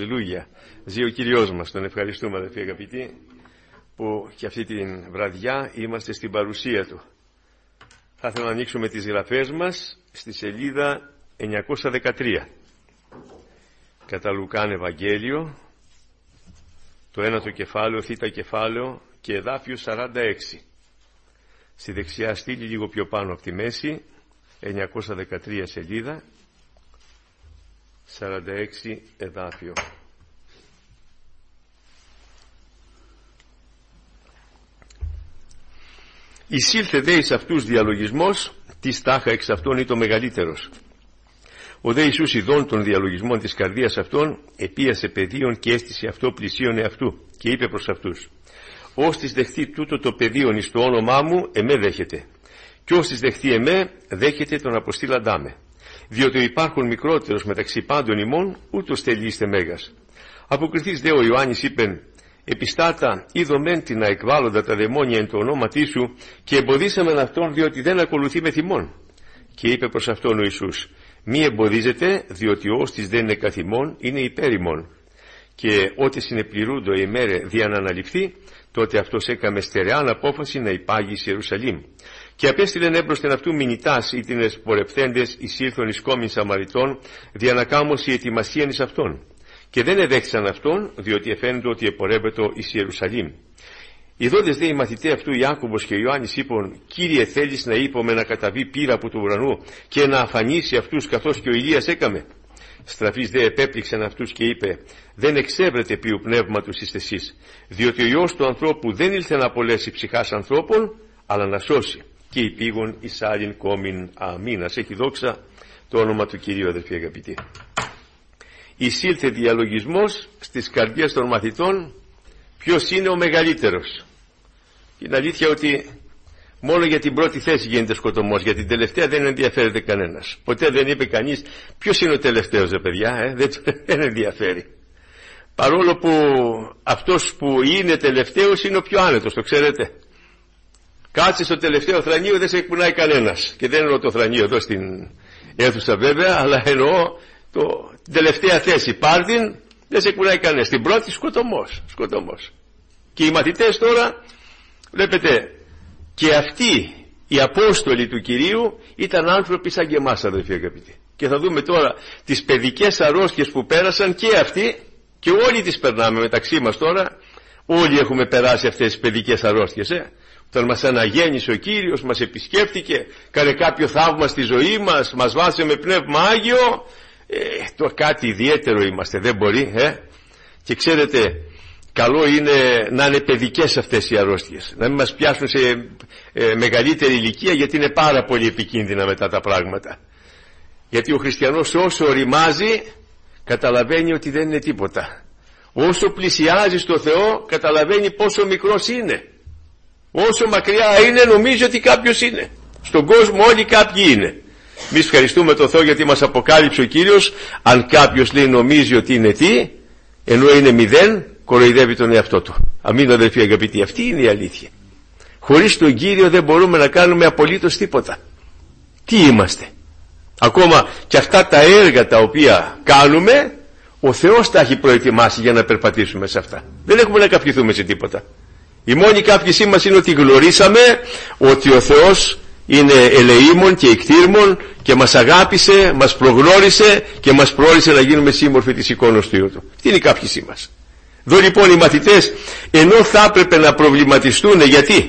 Αλληλούια. Ζει ο Κύριος μας. Τον ευχαριστούμε, αδελφοί αγαπητοί, που και αυτή την βραδιά είμαστε στην παρουσία Του. Θα ήθελα να ανοίξουμε τις γραφές μας στη σελίδα 913. Κατά Λουκάν Ευαγγέλιο, το ένατο κεφάλαιο, θήτα κεφάλαιο και εδάφιο 46. Στη δεξιά στήλη, λίγο πιο πάνω από τη μέση, 913 σελίδα, 46 εδάφιο. Εισήλθε δε εις αυτούς διαλογισμός, της τάχα εξ αυτών ή το μεγαλύτερος. Ο δε Ιησούς ειδών των διαλογισμών της καρδίας αυτών, επίασε πεδίον και έστησε αυτό πλησίον εαυτού, και είπε προς αυτούς: «Ώστις δεχτεί τούτο το πεδίον εις το όνομά μου, εμέ δέχεται. Κι ώστις δεχτεί εμέ, δέχεται τον αποστήλαντά με. Διότι ο υπάρχον μικρότερος μεταξύ πάντων ημών, ούτως θέλει είστε μέγας». Αποκριθείς δε ο Ιωάννης είπεν: «Επιστάτα, είδομεν την να εκβάλλοντα τα δαιμόνια εν το ονόματί σου, και εμποδίσαμεν αυτόν, διότι δεν ακολουθεί με θυμών». Και είπε προς αυτόν ο Ιησούς: «Μη εμποδίζετε, διότι ώστις δεν είναι καθ' ημών, είναι υπέρ ημών. Και ό,τι συνεπληρούντο η ημέρε δια να αναληφθεί, τότε αυτός έκαμε στερεάν απόφαση να υπάγει εις Ιερουσαλήμ. Και απέστειλεν έμπροσθεν αυτού μηνυτάς ή την πορευθέντες εισήλθον εις κόμην Σαμαριτών, δια να κάμωση ετοιμασίαν εις αυτόν. Και δεν εδέχθησαν αυτόν, διότι εφαίνεται ότι επορεύετο εις Ιερουσαλήμ. Ιδώντες δε οι μαθητέ αυτού Ιάκωβος και Ιωάννης είπαν: «Κύριε, θέλεις να είπαμε να καταβεί πύρα από του ουρανού και να αφανίσει αυτούς καθώς και ο Ηλίας έκαμε?» Στραφής δε επέπληξαν αυτούς και είπε: «Δεν εξέβρετε ποιου πνεύματος είστε εσείς, διότι ο Υιός του ανθρώπου δεν ήλθε να απολέσει ψυχάς ανθρώπων, αλλά να σώσει». Και υπήγον εις άλλην κόμην. Αμήν. Ας έχει δόξα το όνομα του Κυρίου, αδελφοί αγαπητοί. Εισήλθε διαλογισμός στις καρδιές των μαθητών ποιος είναι ο μεγαλύτερος. Είναι αλήθεια ότι μόνο για την πρώτη θέση γίνεται σκοτωμός, για την τελευταία δεν ενδιαφέρεται κανένας. Ποτέ δεν είπε κανείς ποιος είναι ο τελευταίος, παιδιά, δεν ενδιαφέρει. Παρόλο που αυτός που είναι τελευταίος είναι ο πιο άνετος, το ξέρετε. Κάτσε στο τελευταίο θρανείο, δεν σε εκπονάει κανένας. Και δεν εννοώ το θρανείο εδώ στην αίθουσα βέβαια, αλλά εννοώ την τελευταία θέση. Πάρτιν, δεν σε εκπονάει κανένας. Την πρώτη σκοτωμός. Και οι μαθητές τώρα, βλέπετε, και αυτοί οι Απόστολοι του Κυρίου ήταν άνθρωποι σαν και εμάς, αδελφοί αγαπητοί. Και θα δούμε τώρα τις παιδικές αρρώστιες που πέρασαν και αυτοί, και όλοι τις περνάμε μεταξύ μας τώρα. Όλοι έχουμε περάσει αυτές τις παιδικές αρρώστιες, Όταν μας αναγέννησε ο Κύριος, μας επισκέφτηκε, κάνε κάποιο θαύμα στη ζωή μας, μας βάσε με πνεύμα Άγιο, το κάτι ιδιαίτερο είμαστε, δεν μπορεί, Και ξέρετε, καλό είναι να είναι παιδικές αυτές οι αρρώστιες, να μην μας πιάσουν σε μεγαλύτερη ηλικία, γιατί είναι πάρα πολύ επικίνδυνα μετά τα πράγματα. Γιατί ο χριστιανός όσο οριμάζει, καταλαβαίνει ότι δεν είναι τίποτα. Όσο πλησιάζει στο Θεό, καταλαβαίνει πόσο μικρός είναι. Όσο μακριά είναι, νομίζει ότι κάποιος είναι. Στον κόσμο όλοι κάποιοι είναι. Εμείς ευχαριστούμε τον Θεό γιατί μας αποκάλυψε ο Κύριος. Αν κάποιος λέει νομίζει ότι είναι τι, ενώ είναι 0, κοροϊδεύει τον εαυτό του. Αμήν, αδελφοί αγαπητοί, αυτή είναι η αλήθεια. Χωρίς τον Κύριο δεν μπορούμε να κάνουμε απολύτως τίποτα. Τι είμαστε? Ακόμα και αυτά τα έργα τα οποία κάνουμε, ο Θεός τα έχει προετοιμάσει για να περπατήσουμε σε αυτά. Δεν έχουμε να καυχηθούμε σε τίποτα. Η μόνη καύχησή μας είναι ότι γνωρίσαμε ότι ο Θεός είναι ελεήμων και εκτήρμων και μας αγάπησε, μας προγνώρισε και μας πρόρισε να γίνουμε σύμμορφοι της εικόνος του Υιού Του. Αυτή είναι η καύχησή μας. Εδώ λοιπόν οι μαθητές, ενώ θα έπρεπε να προβληματιστούν,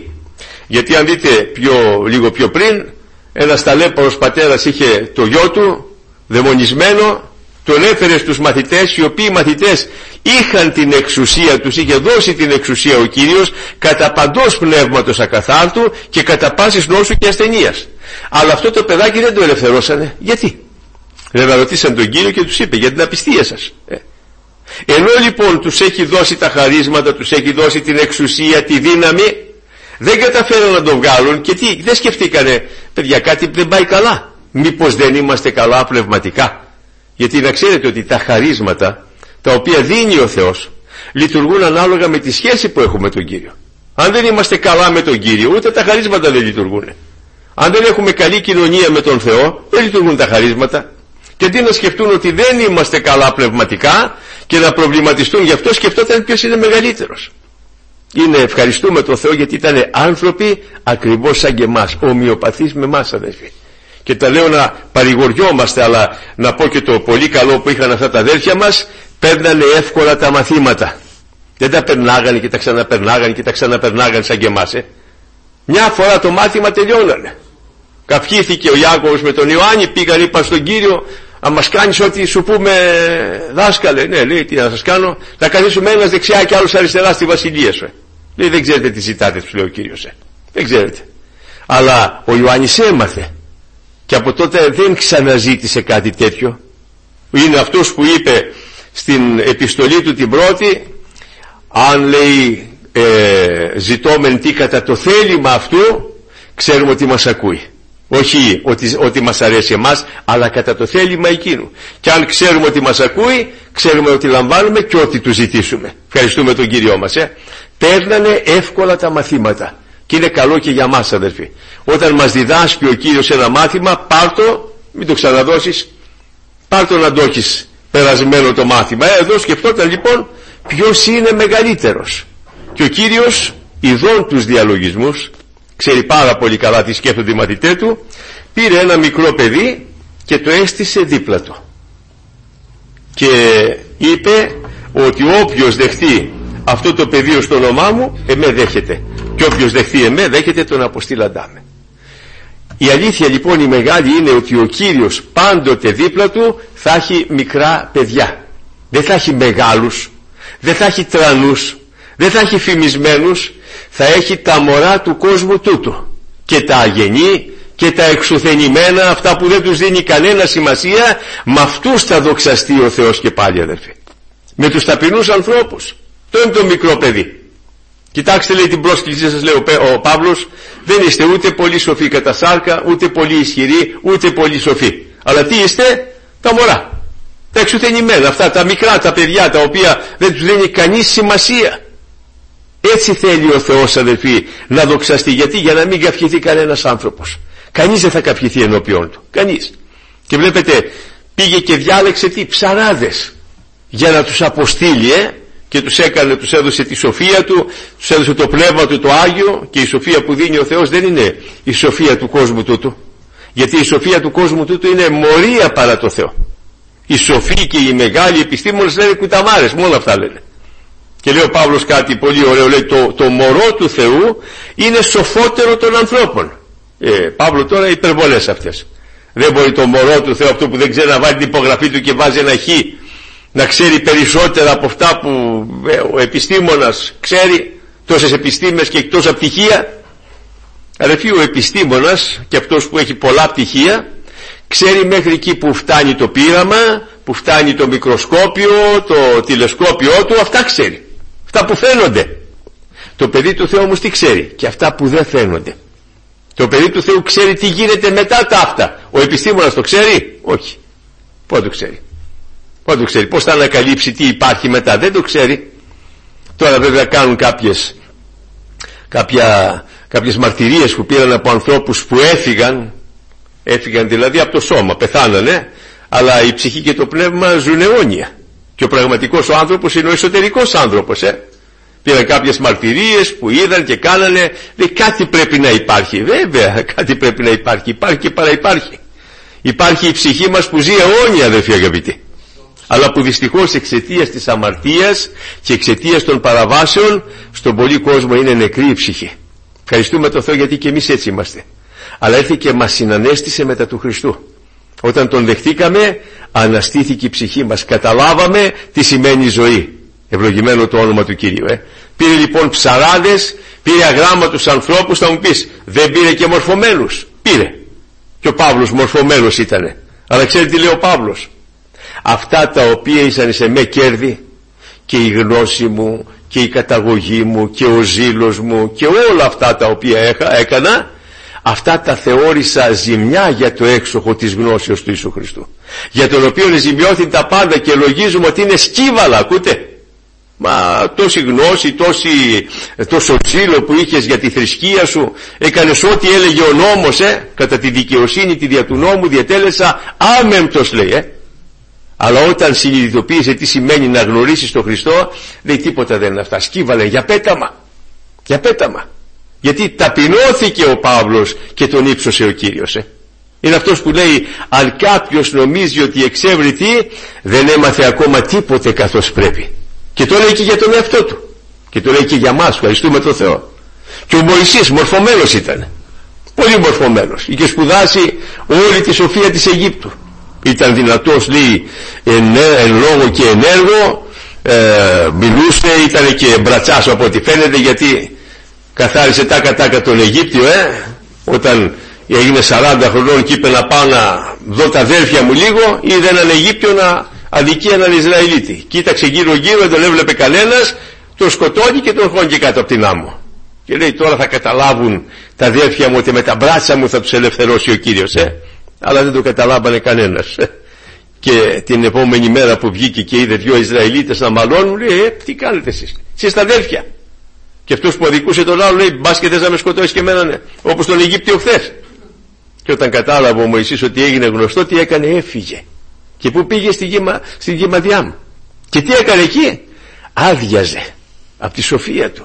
γιατί αν δείτε λίγο πιο πριν, ένας ταλέπαρος πατέρας είχε το γιο του δαιμονισμένο, τον έφερε στους μαθητές, οι οποίοι μαθητές είχαν την εξουσία, τους είχε δώσει την εξουσία ο Κύριος κατά παντός πνεύματος ακαθάρτου και κατά πάσης νόσου και ασθενείας. Αλλά αυτό το παιδάκι δεν το ελευθερώσανε. Γιατί? Βέβαια ρωτήσαν τον Κύριο και τους είπε: για την απιστία σας. Ενώ λοιπόν τους έχει δώσει τα χαρίσματα, τους έχει δώσει την εξουσία, τη δύναμη, δεν καταφέραν να το βγάλουν. Και τι, δεν σκεφτήκανε: παιδιά, κάτι δεν πάει καλά, μήπως δεν είμαστε καλά πνευματικά? Γιατί να ξέρετε ότι τα χαρίσματα τα οποία δίνει ο Θεός λειτουργούν ανάλογα με τη σχέση που έχουμε με τον Κύριο. Αν δεν είμαστε καλά με τον Κύριο, ούτε τα χαρίσματα δεν λειτουργούν. Αν δεν έχουμε καλή κοινωνία με τον Θεό, δεν λειτουργούν τα χαρίσματα. Και αντί να σκεφτούν ότι δεν είμαστε καλά πνευματικά και να προβληματιστούν γι' αυτό, σκεφτόταν ποιος είναι μεγαλύτερος. Ευχαριστούμε τον Θεό γιατί ήταν άνθρωποι ακριβώς σαν και εμάς, ομοιοπαθείς με εμάς, αδελφοί. Και τα λέω να παρηγοριόμαστε, αλλά να πω και το πολύ καλό που είχαν αυτά τα αδέρφια μας, παίρνανε εύκολα τα μαθήματα. Δεν τα περνάγανε και τα ξαναπερνάγανε και τα ξαναπερνάγανε σαν και εμάς. Μια φορά το μάθημα τελειώνανε. Καυχήθηκε ο Ιάκωβος με τον Ιωάννη, πήγαν, είπαν στον Κύριο, αν μας κάνεις ό,τι σου πούμε, δάσκαλε. Ναι, λέει, τι να σας κάνω, να καθίσουμε ένας δεξιά και άλλος αριστερά στη βασιλεία σου. Λέει, δεν ξέρετε τι ζητάτε, τους λέει ο Κύριος. Δεν ξέρετε. Αλλά ο Ιωάννης έμαθε και από τότε δεν ξαναζήτησε κάτι τέτοιο. Είναι αυτός που είπε στην επιστολή του την πρώτη, αν λέει ζητώμεν τι κατά το θέλημα αυτού, ξέρουμε ότι μας ακούει. Όχι ότι μας αρέσει εμάς, αλλά κατά το θέλημα εκείνου. Και αν ξέρουμε ότι μας ακούει, ξέρουμε ότι λαμβάνουμε και ό,τι του ζητήσουμε. Ευχαριστούμε τον Κύριό μας. Παίρνανε εύκολα τα μαθήματα. Και είναι καλό και για μας, αδελφοί. Όταν μας διδάσκει ο Κύριος ένα μάθημα, πάρ' το, μην το ξαναδώσεις, πάρ' το να το έχεις περασμένο το μάθημα. Εδώ σκεφτόταν λοιπόν ποιος είναι μεγαλύτερος. Και ο Κύριος, ειδών τους διαλογισμούς, ξέρει πάρα πολύ καλά τι σκέφτονται οι μαθητές του, πήρε ένα μικρό παιδί και το έστησε δίπλα του. Και είπε ότι όποιος δεχτεί αυτό το πεδίο στο όνομά μου, εμέ δέχεται. Και όποιος δεχτεί εμέ, δέχεται τον αποστήλαντά με. Η αλήθεια λοιπόν η μεγάλη είναι ότι ο Κύριος πάντοτε δίπλα του θα έχει μικρά παιδιά. Δεν θα έχει μεγάλους, δεν θα έχει τρανούς, δεν θα έχει φημισμένους, θα έχει τα μωρά του κόσμου τούτου. Και τα αγενή και τα εξουθενημένα, αυτά που δεν τους δίνει κανένα σημασία, με αυτούς θα δοξαστεί ο Θεός και πάλι, αδερφοί. Με τους ταπεινούς ανθρώπους. Το είναι το μικρό παιδί. Κοιτάξτε, λέει, την πρόσκλησή σας, λέει ο Παύλος, δεν είστε ούτε πολύ σοφοί κατά σάρκα, ούτε πολύ ισχυροί, ούτε πολύ σοφοί. Αλλά τι είστε? Τα μωρά. Τα εξουθενημένα, αυτά τα μικρά, τα παιδιά, τα οποία δεν τους δίνει κανείς σημασία. Έτσι θέλει ο Θεός, αδελφοί, να δοξαστεί. Γιατί? Για να μην καυχηθεί κανένας άνθρωπος. Κανείς δεν θα καυχηθεί ενώπιον του. Κανείς. Και βλέπετε, πήγε και διάλεξε τι? Ψαράδες. Για να τους αποστείλει, και τους έδωσε τη σοφία του, τους έδωσε το πνεύμα του το Άγιο. Και η σοφία που δίνει ο Θεός δεν είναι η σοφία του κόσμου τούτου, γιατί η σοφία του κόσμου τούτου είναι μορία παρά το Θεό. Οι σοφοί και οι μεγάλοι επιστήμονες λένε κουταμάρες, μόνο αυτά λένε. Και λέει ο Παύλος κάτι πολύ ωραίο, λέει το μωρό του Θεού είναι σοφότερο των ανθρώπων. Παύλο τώρα υπερβολές αυτές. Δεν μπορεί το μωρό του Θεού, αυτό που δεν ξέρει να βάλει την υπογραφή του και βάζει ένα χ, να ξέρει περισσότερα από αυτά που ο επιστήμονας ξέρει, τόσες επιστήμες και τόσα πτυχία. Αδελφοί, ο επιστήμονας και αυτός που έχει πολλά πτυχία ξέρει μέχρι εκεί που φτάνει το πείραμα, που φτάνει το μικροσκόπιο, το τηλεσκόπιο του, αυτά ξέρει. Αυτά που φαίνονται. Το παιδί του Θεού όμως τι ξέρει? Και αυτά που δεν φαίνονται. Το παιδί του Θεού ξέρει τι γίνεται μετά τα αυτά. Ο επιστήμονας το ξέρει? Όχι. Πώς το ξέρει? Πώς το ξέρει? Πώς θα ανακαλύψει τι υπάρχει μετά? Δεν το ξέρει. Τώρα βέβαια κάνουν κάποιες μαρτυρίες που πήραν από ανθρώπους που έφυγαν δηλαδή από το σώμα, πεθάνανε, αλλά η ψυχή και το πνεύμα ζουν αιώνια. Και ο πραγματικός ο άνθρωπος είναι ο εσωτερικός άνθρωπος. Πήραν κάποιες μαρτυρίες που είδαν και κάνανε, λέει κάτι πρέπει να υπάρχει. Βέβαια κάτι πρέπει να υπάρχει. Υπάρχει και παραυπάρχει. Υπάρχει η ψυχή μας που ζει αιώνια, αδελφοί αγαπητοί. Αλλά που δυστυχώς εξαιτίας της αμαρτίας και εξαιτίας των παραβάσεων στον πολύ κόσμο είναι νεκρή η ψυχή. Ευχαριστούμε τον Θεό γιατί και εμείς έτσι είμαστε. Αλλά έρθει και μας συνανέστησε μετά του Χριστού. Όταν τον δεχτήκαμε, αναστήθηκε η ψυχή μας. Καταλάβαμε τι σημαίνει ζωή. Ευλογημένο το όνομα του Κυρίου. Πήρε λοιπόν ψαράδες, πήρε αγράμματους ανθρώπους. Θα μου πεις, δεν πήρε και μορφωμένους? Πήρε. Και ο Παύλος μορφωμένος ήτανε. Αλλά ξέρετε τι λέει ο Παύλος? Αυτά τα οποία ήσαν σε με κέρδη, και η γνώση μου και η καταγωγή μου και ο ζήλος μου και όλα αυτά τα οποία έκανα, αυτά τα θεώρησα ζημιά για το έξοχο της γνώσεως του Ιησού Χριστού, για τον οποίο ζημιώθη τα πάντα, και λογίζουμε ότι είναι σκύβαλα. Ακούτε? Μα τόση γνώση, τόσο ζήλο που είχες για τη θρησκεία σου, έκανες ό,τι έλεγε ο νόμος, κατά τη δικαιοσύνη τη δια του νόμου διετέλεσα άμεμπτος, λέει. Αλλά όταν συνειδητοποίησε τι σημαίνει να γνωρίσεις τον Χριστό, λέει τίποτα δεν είναι αυτά. Σκύβαλε για πέταμα. Για πέταμα. Γιατί ταπεινώθηκε ο Παύλος και τον ύψωσε ο Κύριος. Είναι αυτός που λέει, αν κάποιος νομίζει ότι εξεύρει δεν έμαθε ακόμα τίποτε καθώς πρέπει. Και το λέει και για τον εαυτό του. Και το λέει και για μας, ευχαριστούμε τον Θεό. Και ο Μωυσής μορφωμένος ήταν. Πολύ μορφωμένος. Είχε σπουδάσει όλη τη σοφία της Αιγύπτου. Ήταν δυνατός, λέει, εν λόγω και εν έργο, μιλούσε, ήταν και μπρατσάς από ό,τι φαίνεται, γιατί καθάρισε τάκα τον Αιγύπτιο, όταν έγινε 40 χρονών και είπε να πάω να δω τα αδέρφια μου λίγο, είδε έναν Αιγύπτιο να αδικεί έναν Ισραηλίτη. Κοίταξε γύρω δεν τον έβλεπε κανένας, τον σκοτώνει και τον χώνει κάτω από την άμμο. Και λέει, τώρα θα καταλάβουν τα αδέρφια μου ότι με τα μπράτσα μου θα τους ελευθερώσει ο Κύριος. Αλλά δεν το καταλάβανε κανένας. Και την επόμενη μέρα που βγήκε και είδε 2 Ισραηλίτες να μαλώνουν, λέει, τι κάνετε εσείς τα αδέρφια? Και αυτός που αδικούσε τον άλλο λέει, μπας και θες να με σκοτώσεις και εμένα, όπως τον Αιγύπτιο χθες. Και όταν κατάλαβε ο Μωυσής ότι έγινε γνωστό, τι έκανε? Έφυγε. Και πού πήγε? Στη γη Μαδιάμ. Και τι έκανε εκεί? Άδειαζε από τη σοφία του.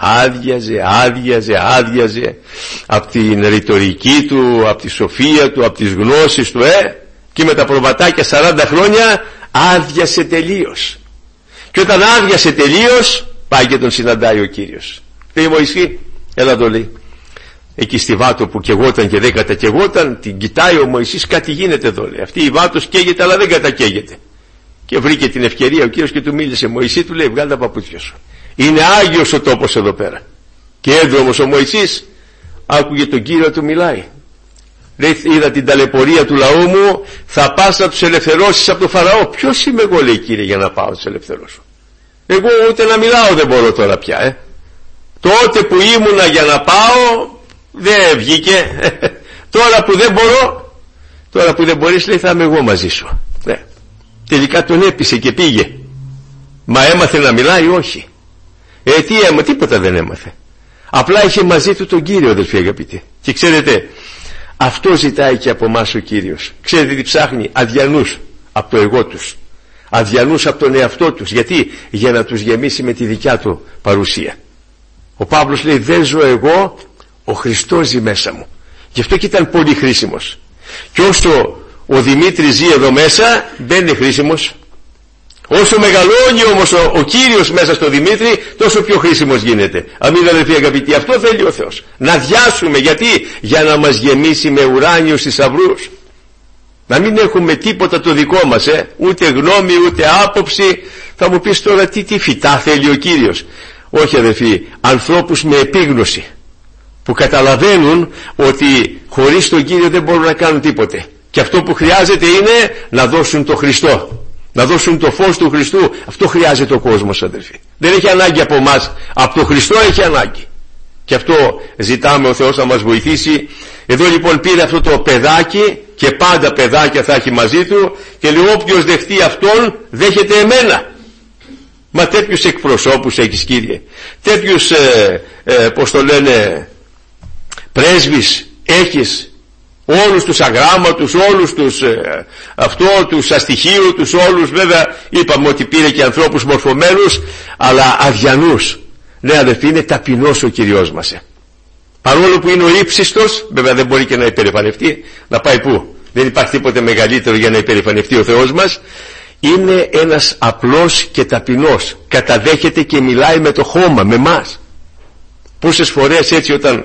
Άδειαζε από την ρητορική του, από τη σοφία του, από τις γνώσεις του, και με τα προβατάκια 40 χρόνια άδειασε τελείως. Και όταν άδειασε τελείως, πάει και τον συναντάει ο Κύριος. Λέει, Μωυσή, έλα το λέει. Εκεί στη Βάτο που καιγόταν και δεν κατακαιγόταν, την κοιτάει ο Μωυσής, κάτι γίνεται εδώ, λέει. Αυτή η Βάτος καίγεται αλλά δεν κατακαίγεται. Και βρήκε την ευκαιρία ο Κύριος και του μίλησε. Μωυσή, του λέει, βγάλε τα παπούτσια σου. Είναι άγιος ο τόπος εδώ πέρα. Και έντρομος ο Μωυσής άκουγε τον Κύριο του μιλάει. Λέει, είδα την ταλαιπωρία του λαού μου, θα πας να τους ελευθερώσεις από το Φαραώ. Ποιος είμαι εγώ, λέει, Κύριε, για να πάω να τους ελευθερώσω? Εγώ ούτε να μιλάω δεν μπορώ τώρα πια. Τότε που ήμουνα για να πάω δεν βγήκε. Τώρα που δεν μπορείς, λέει, θα είμαι εγώ μαζί σου. Τελικά τον έπεισε και πήγε. Μα έμαθε να μιλάει? Όχι. Τίποτα δεν έμαθε. Απλά είχε μαζί του τον Κύριο, αδελφοί αγαπητοί. Και ξέρετε, αυτό ζητάει και από εμάς ο Κύριος. Ξέρετε τι ψάχνει? αδιανούς από το εγώ τους, αδιανούς από τον εαυτό τους. Γιατί? Για να τους γεμίσει με τη δικιά του παρουσία. Ο Παύλος λέει, δεν ζω εγώ, ο Χριστός ζει μέσα μου. Γι' αυτό και ήταν πολύ χρήσιμος. Και όσο ο Δημήτρης ζει εδώ μέσα, δεν είναι χρήσιμος. Όσο μεγαλώνει όμως ο Κύριος μέσα στο Δημήτρη, τόσο πιο χρήσιμος γίνεται. Αμήν, αδελφοί αγαπητοί, αυτό θέλει ο Θεός. Να διάσουμε. Γιατί? Για να μας γεμίσει με ουράνιους θησαυρούς. Να μην έχουμε τίποτα το δικό μας, ούτε γνώμη, ούτε άποψη. Θα μου πεις τώρα, τι φυτά θέλει ο Κύριος? Όχι, αδελφοί, ανθρώπους με επίγνωση, που καταλαβαίνουν ότι χωρίς τον Κύριο δεν μπορούν να κάνουν τίποτε. Και αυτό που χρειάζεται είναι να δώσουν το Χριστό, να δώσουν το φως του Χριστού. Αυτό χρειάζεται ο κόσμος, αδελφοί. Δεν έχει ανάγκη από εμάς, από το Χριστό έχει ανάγκη. Και αυτό ζητάμε ο Θεός να μας βοηθήσει. Εδώ λοιπόν πήρε αυτό το παιδάκι, και πάντα παιδάκια θα έχει μαζί του, και λέει, όποιος δεχτεί αυτόν δέχεται εμένα. Μα τέτοιους εκπροσώπους έχεις, Κύριε, τέτοιους πως το λένε, πρέσβεις έχεις, όλους τους αγράμματους, όλους τους τους αστοιχείου τους, όλους. Βέβαια είπαμε ότι πήρε και ανθρώπους μορφωμένους, αλλά αδιανούς. Ναι, αδελφοί, είναι ταπεινός ο Κυριός μας. Παρόλο που είναι ο ύψιστος, βέβαια δεν μπορεί και να υπερηφανευτεί. Να πάει πού? Δεν υπάρχει τίποτε μεγαλύτερο για να υπερηφανευτεί ο Θεός μας. Είναι ένας απλός και ταπεινός. Καταδέχεται και μιλάει με το χώμα, με μας. Πόσες φορές έτσι, όταν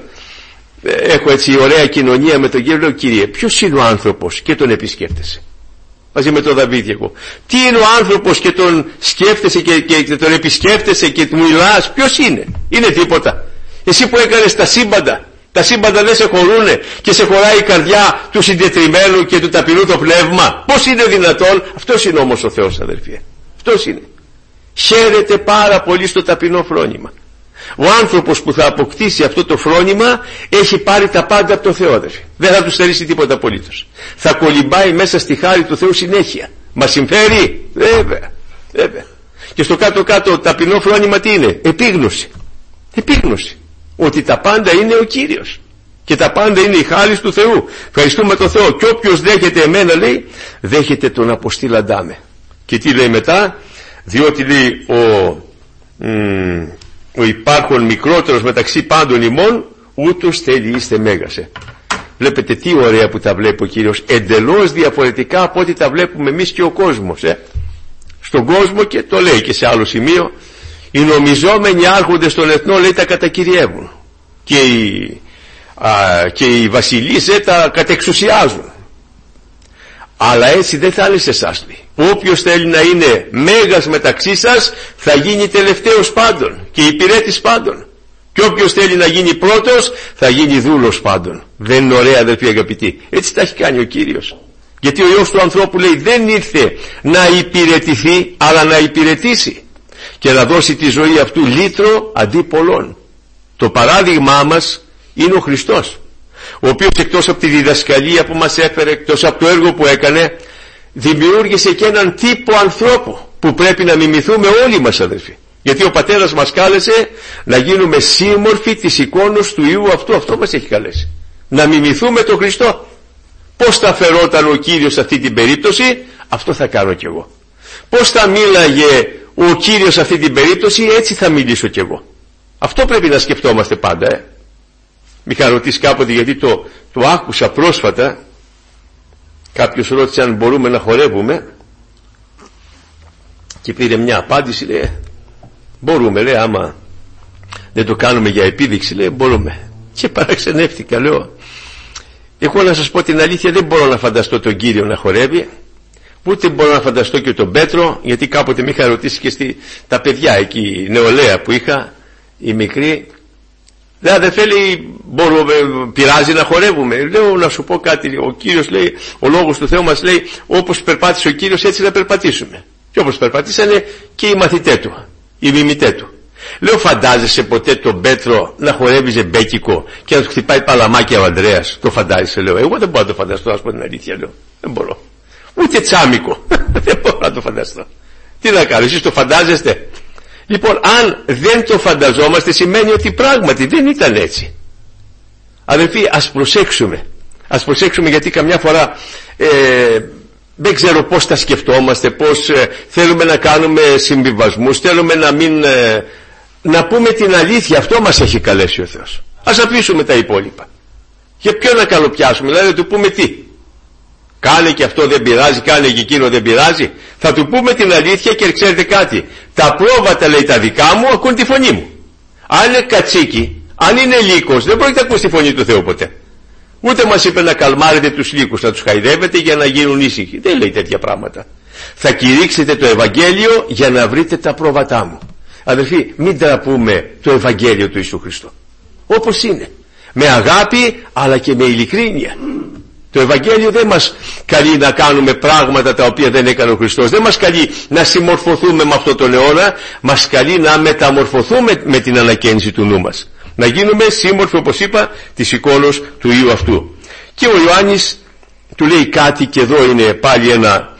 έχω έτσι ωραία κοινωνία με τον Κύριο, λέω, Κύριε, ποιος είναι ο άνθρωπος? Και τον επισκέφτεσαι. Μαζί με τον Δαβίδ εγώ. Τι είναι ο άνθρωπος και τον σκέφτεσαι και τον επισκέφτεσαι και του μιλάς? Ποιος είναι? Είναι τίποτα. Εσύ που έκανες τα σύμπαντα. Τα σύμπαντα δεν σε χωρούνε και σε χωράει η καρδιά του συντετριμμένου και του ταπεινού το πνεύμα. Πώς είναι δυνατόν? Αυτός είναι όμως ο Θεός, αδελφοί. Αυτός είναι. Χαίρεται πάρα πολύ στο ταπεινό φρόνημα. Ο άνθρωπος που θα αποκτήσει αυτό το φρόνημα έχει πάρει τα πάντα από το Θεό, αδελφοί. Δεν θα του στερήσει τίποτα απολύτως. Θα κολυμπάει μέσα στη χάρη του Θεού συνέχεια. Μας συμφέρει? Βέβαια. Και στο κάτω-κάτω ταπεινό φρόνημα τι είναι? Επίγνωση. Ότι τα πάντα είναι ο Κύριος και τα πάντα είναι η χάρις του Θεού. Ευχαριστούμε τον Θεό. Και όποιος δέχεται εμένα, λέει, δέχεται τον αποστήλαντά με. Και τι λέει μετά? Διότι λέει ο υπάρχον μικρότερος μεταξύ πάντων ημών, ούτως θέλει είστε μέγασε. Βλέπετε τι ωραία που τα βλέπει ο Κύριος, εντελώς διαφορετικά από ό,τι τα βλέπουμε εμείς και ο κόσμος. Στον κόσμο, και το λέει και σε άλλο σημείο, οι νομιζόμενοι άρχοντες των εθνών, λέει, τα κατακυριεύουν και οι βασιλείς τα κατεξουσιάζουν. Αλλά έτσι δεν θα είναι σε εσάς, λέει. Όποιος θέλει να είναι μέγας μεταξύ σας θα γίνει τελευταίος πάντων και υπηρέτης πάντων, και όποιος θέλει να γίνει πρώτος θα γίνει δούλος πάντων. Δεν είναι ωραία, αδελφοί αγαπητοί? Έτσι τα έχει κάνει ο Κύριος. Γιατί ο Υιός του ανθρώπου, λέει, δεν ήρθε να υπηρετηθεί, αλλά να υπηρετήσει και να δώσει τη ζωή αυτού λύτρο αντί πολλών. Το παράδειγμά μας είναι ο Χριστός, ο οποίος εκτός από τη διδασκαλία που μας έφερε, εκτός από το έργο που έκανε, δημιούργησε και έναν τύπο ανθρώπου που πρέπει να μιμηθούμε όλοι μας, αδελφοί. Γιατί ο Πατέρας μας κάλεσε να γίνουμε σύμμορφοι της εικόνος του Υιού αυτού. Αυτό μας έχει καλέσει, να μιμηθούμε τον Χριστό. Πώς θα φερόταν ο Κύριος σε αυτή την περίπτωση? Αυτό θα κάνω κι εγώ. Πώς θα μίλαγε ο Κύριος σε αυτή την περίπτωση? Έτσι θα μιλήσω κι εγώ. Αυτό πρέπει να σκεφτόμαστε πάντα. Μη είχα ρωτήσει κάποτε, γιατί το άκουσα πρόσφατα. Κάποιος ρώτησε αν μπορούμε να χορεύουμε και πήρε μια απάντηση, λέει, μπορούμε, λέει, άμα δεν το κάνουμε για επίδειξη, λέει, μπορούμε. Και παραξενεύτηκα, λέω, εγώ να σας πω την αλήθεια, δεν μπορώ να φανταστώ τον Κύριο να χορεύει, ούτε μπορώ να φανταστώ και τον Πέτρο, γιατί κάποτε με είχα ρωτήσει και τα παιδιά εκεί, νεολαία που είχα, οι μικροί, λέει, αδερφέ, λέει, πειράζει να χορεύουμε? Λέω, να σου πω κάτι, ο Κύριος, λέει, ο λόγος του Θεού μας, λέει, όπως περπάτησε ο Κύριος έτσι να περπατήσουμε. Και όπως περπατήσανε και οι μαθητές του, οι μιμητές του. Λέω, φαντάζεσαι ποτέ τον Πέτρο να χορεύει ζεμπέκικο και να του χτυπάει παλαμάκια ο Ανδρέας? Το φαντάζεσαι? Λέω, εγώ δεν μπορώ να το φανταστώ, ας πω την αλήθεια, λέω, δεν μπορώ. Ούτε τσάμικο δεν μπορώ να το φανταστώ. Τι να κάνω, εσείς το φαντάζεστε? Λοιπόν, αν δεν το φανταζόμαστε, σημαίνει ότι πράγματι δεν ήταν έτσι. Αδελφοί, ας προσέξουμε, γιατί καμιά φορά δεν ξέρω πώς τα σκεφτόμαστε, πώς θέλουμε να κάνουμε συμβιβασμούς, θέλουμε να πούμε την αλήθεια. Αυτό μας έχει καλέσει ο Θεός. Ας αφήσουμε τα υπόλοιπα. Για ποιο να καλοπιάσουμε? Δηλαδή να του πούμε τι? Κάνε και αυτό δεν πειράζει, κάνε και εκείνο δεν πειράζει? Θα του πούμε την αλήθεια και ξέρετε κάτι? Τα πρόβατα, λέει, τα δικά μου ακούν τη φωνή μου. Αν είναι κατσίκι, αν είναι λύκος, δεν πρόκειται να ακούσει τη φωνή του Θεού ποτέ. Ούτε μας είπε να καλμάρετε τους λύκους, να τους χαϊδεύετε για να γίνουν ήσυχοι. Δεν λέει τέτοια πράγματα. Θα κηρύξετε το Ευαγγέλιο για να βρείτε τα πρόβατά μου. Αδελφοί, μην τραπούμε το Ευαγγέλιο του Ιησού Χριστού όπως είναι, με αγάπη αλλά και με ειλικρίνεια. Το Ευαγγέλιο δεν μας καλεί να κάνουμε πράγματα τα οποία δεν έκανε ο Χριστός. Δεν μας καλεί να συμμορφωθούμε με αυτό τον αιώνα. Μας καλεί να μεταμορφωθούμε με την ανακαίνιση του νου μας. Να γίνουμε σύμμορφοι, όπως είπα, της εικόνος του Υιού αυτού. Και ο Ιωάννης του λέει κάτι, και εδώ είναι πάλι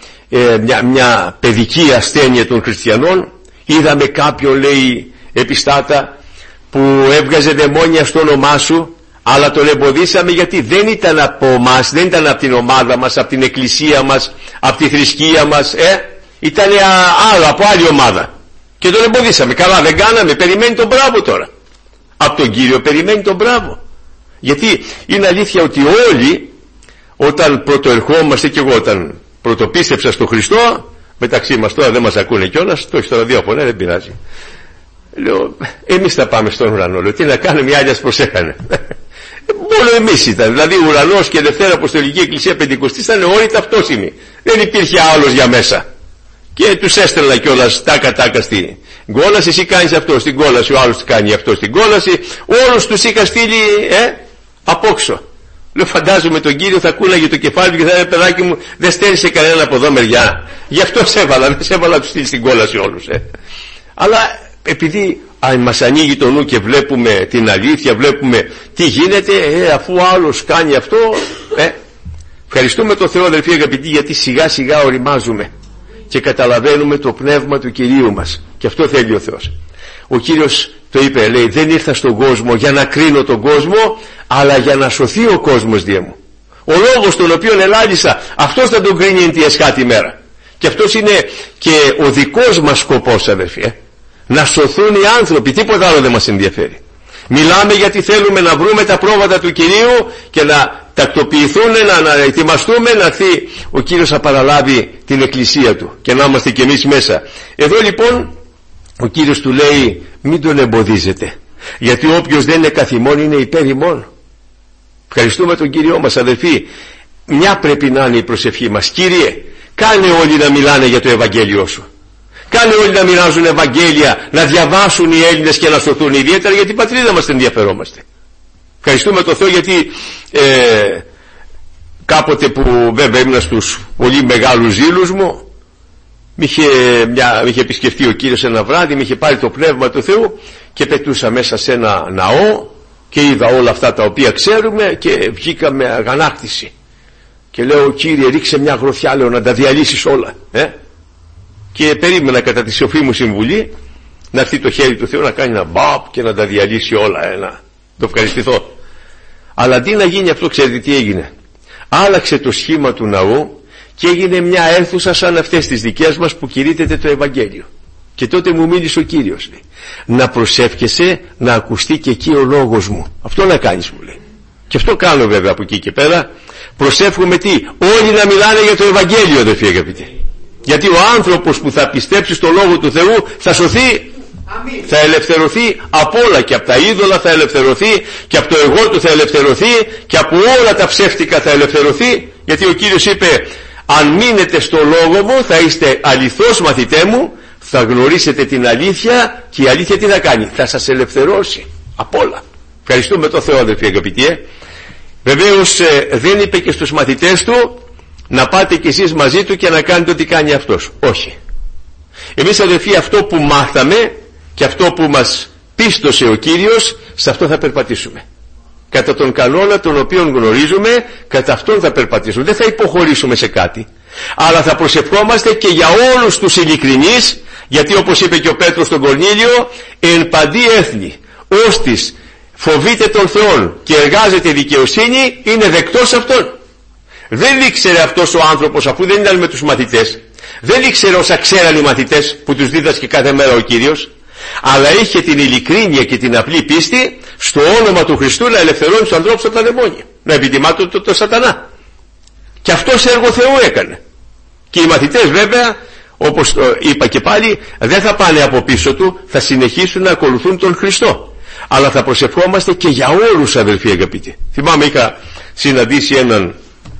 μια παιδική ασθένεια των χριστιανών. Είδαμε κάποιον, λέει, επιστάτα, που έβγαζε δαιμόνια στο όνομά σου, αλλά τον εμποδίσαμε γιατί δεν ήταν από εμάς, δεν ήταν από την ομάδα μας, από την εκκλησία μας, από τη θρησκεία μας, ήταν άλλο, από άλλη ομάδα, και τον εμποδίσαμε. Καλά δεν κάναμε? Περιμένει τον μπράβο τώρα. Από τον Κύριο περιμένει τον μπράβο. Γιατί είναι αλήθεια ότι όλοι, όταν πρωτοερχόμαστε, και εγώ όταν πρωτοπίστεψα στο Χριστό, μεταξύ μας τώρα δεν μας ακούνε κιόλας, το έχει στο ραδιόφωνο, δεν πειράζει. Λέω, εμείς θα πάμε στον ουρανό. Λέω, τι να κάνουμε, οι άλλοι ας προσέχανε. Μόνο εμείς ήταν. Δηλαδή ουρανός και Δευτέρα Αποστολική Εκκλησία Πεντηκοστή ήταν όλοι ταυτόσιμοι. Δεν υπήρχε άλλος για μέσα. Και τους έστελνα κιόλας τάκα στην κόλαση. Εσύ κάνεις αυτό στην κόλαση, ο άλλος κάνει αυτό στην κόλαση. Όλους τους είχα στείλει απόξω. Λέω, φαντάζομαι τον Κύριο θα κούλαγε το κεφάλι του και θα έλεγε, παιδάκι μου, δεν στέλνησε κανένα από εδώ μεριά. Γι' αυτό σε έβαλα, δεν σε έβαλα να τους στείλει στην κόλαση όλους. Αλλά επειδή μας ανοίγει το νου και βλέπουμε την αλήθεια, βλέπουμε τι γίνεται, αφού άλλος κάνει αυτό, ευχαριστούμε τον Θεό, αδελφοί αγαπητοί, γιατί σιγά σιγά οριμάζουμε και καταλαβαίνουμε το πνεύμα του Κυρίου μας, και αυτό θέλει ο Θεός. Ο Κύριος το είπε, λέει, δεν ήρθα στον κόσμο για να κρίνω τον κόσμο, αλλά για να σωθεί ο κόσμος δια μου. Ο λόγος τον οποίον ελάλησα, αυτός θα τον κρίνει εν τη εσχάτη μέρα. Και αυτός είναι και ο δικός μας σκοπός, αδερφοί, να σωθούν οι άνθρωποι, τίποτα άλλο δεν μας ενδιαφέρει. Μιλάμε γιατί θέλουμε να βρούμε τα πρόβατα του Κυρίου και να τακτοποιηθούν, να ετοιμαστούμε να έρθει ο Κύριος να παραλάβει την εκκλησία του και να είμαστε κι εμείς μέσα. Εδώ λοιπόν ο Κύριος του λέει μην τον εμποδίζετε, γιατί όποιος δεν είναι καθ' ημών είναι υπέρ ημών. Ευχαριστούμε τον Κύριό μας, αδελφοί. Μια πρέπει να είναι η προσευχή μας. Κύριε, κάνε όλοι να μιλάνε για το Ευαγγέλιο σου. Κάνε όλοι να μοιράζουν Ευαγγέλια, να διαβάσουν οι Έλληνες και να σωθούν, ιδιαίτερα για την πατρίδα μας ενδιαφερόμαστε. Ευχαριστούμε τον Θεό, γιατί κάποτε που βέβαια ήμουν στους πολύ μεγάλους ζήλους μου, με είχε επισκεφτεί ο Κύριος ένα βράδυ, με είχε πάρει το πνεύμα του Θεού και πετούσα μέσα σε ένα ναό και είδα όλα αυτά τα οποία ξέρουμε και βγήκα με αγανάκτηση και λέω, Κύριε, ρίξε μια γροθιά, λέω, να τα διαλύσεις όλα, και περίμενα κατά τη σοφή μου συμβουλή να έρθει το χέρι του Θεού να κάνει ένα μπαπ και να τα διαλύσει όλα, να το ευχαριστηθώ. Αλλά αντί να γίνει αυτό, ξέρετε τι έγινε? Άλλαξε το σχήμα του ναού και έγινε μια αίθουσα σαν αυτές τις δικές μας που κηρύττεται το Ευαγγέλιο. Και τότε μου μίλησε ο Κύριος, λέει, να προσεύχεσαι να ακουστεί και εκεί ο λόγος μου. Αυτό να κάνεις, μου λέει. Και αυτό κάνω βέβαια από εκεί και πέρα. Προσεύχομαι τι? Όλοι να μιλάνε για το Ευαγγέλιο, αδελφοί αγαπητοί. Γιατί ο άνθρωπος που θα πιστέψει στο Λόγο του Θεού θα σωθεί. Αμήν. Θα ελευθερωθεί από όλα, και από τα είδωλα θα ελευθερωθεί, και από το εγώ του θα ελευθερωθεί, και από όλα τα ψεύτικα θα ελευθερωθεί. Γιατί ο Κύριος είπε, αν μείνετε στο Λόγο μου θα είστε αληθώς μαθητέ μου, θα γνωρίσετε την αλήθεια, και η αλήθεια τι θα κάνει? Θα σας ελευθερώσει από όλα. Ευχαριστούμε τον Θεό, αδελφοί αγαπητοί. Βεβαίως δεν είπε και στους μαθητές του να πάτε κι εσείς μαζί του και να κάνετε ό,τι κάνει αυτός. Όχι. Εμείς, αδελφοί, αυτό που μάθαμε και αυτό που μας πίστωσε ο Κύριος, σε αυτό θα περπατήσουμε. Κατά τον κανόνα τον οποίον γνωρίζουμε, κατά αυτόν θα περπατήσουμε. Δεν θα υποχωρήσουμε σε κάτι, αλλά θα προσευχόμαστε και για όλους τους ειλικρινείς, γιατί όπως είπε και ο Πέτρος στον Κορνήλιο, εν παντί έθνη ώστις φοβείται τον Θεόν και εργάζεται δικαιοσύνη, είναι δεκτός αυτόν. Δεν ήξερε αυτός ο άνθρωπος, αφού δεν ήταν με τους μαθητές, δεν ήξερε όσα ξέραν οι μαθητές που τους δίδασκε κάθε μέρα ο Κύριος, αλλά είχε την ειλικρίνεια και την απλή πίστη στο όνομα του Χριστού να ελευθερώνει τους ανθρώπους από τα δαιμόνια, να επιτιμά το σατανά. Και αυτός έργο Θεού έκανε. Και οι μαθητές βέβαια, όπως είπα και πάλι, δεν θα πάνε από πίσω του, θα συνεχίσουν να ακολουθούν τον Χριστό. Αλλά θα προσευχόμαστε και για όλους, αδελφοί αγαπητοί. Θυμάμαι, είχα συναντήσει έναν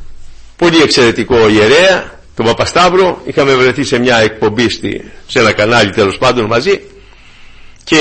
πολύ εξαιρετικό ιερέα, τον Παπασταύρο. Είχαμε βρεθεί σε μια εκπομπή σε ένα κανάλι, τέλος πάντων, μαζί, και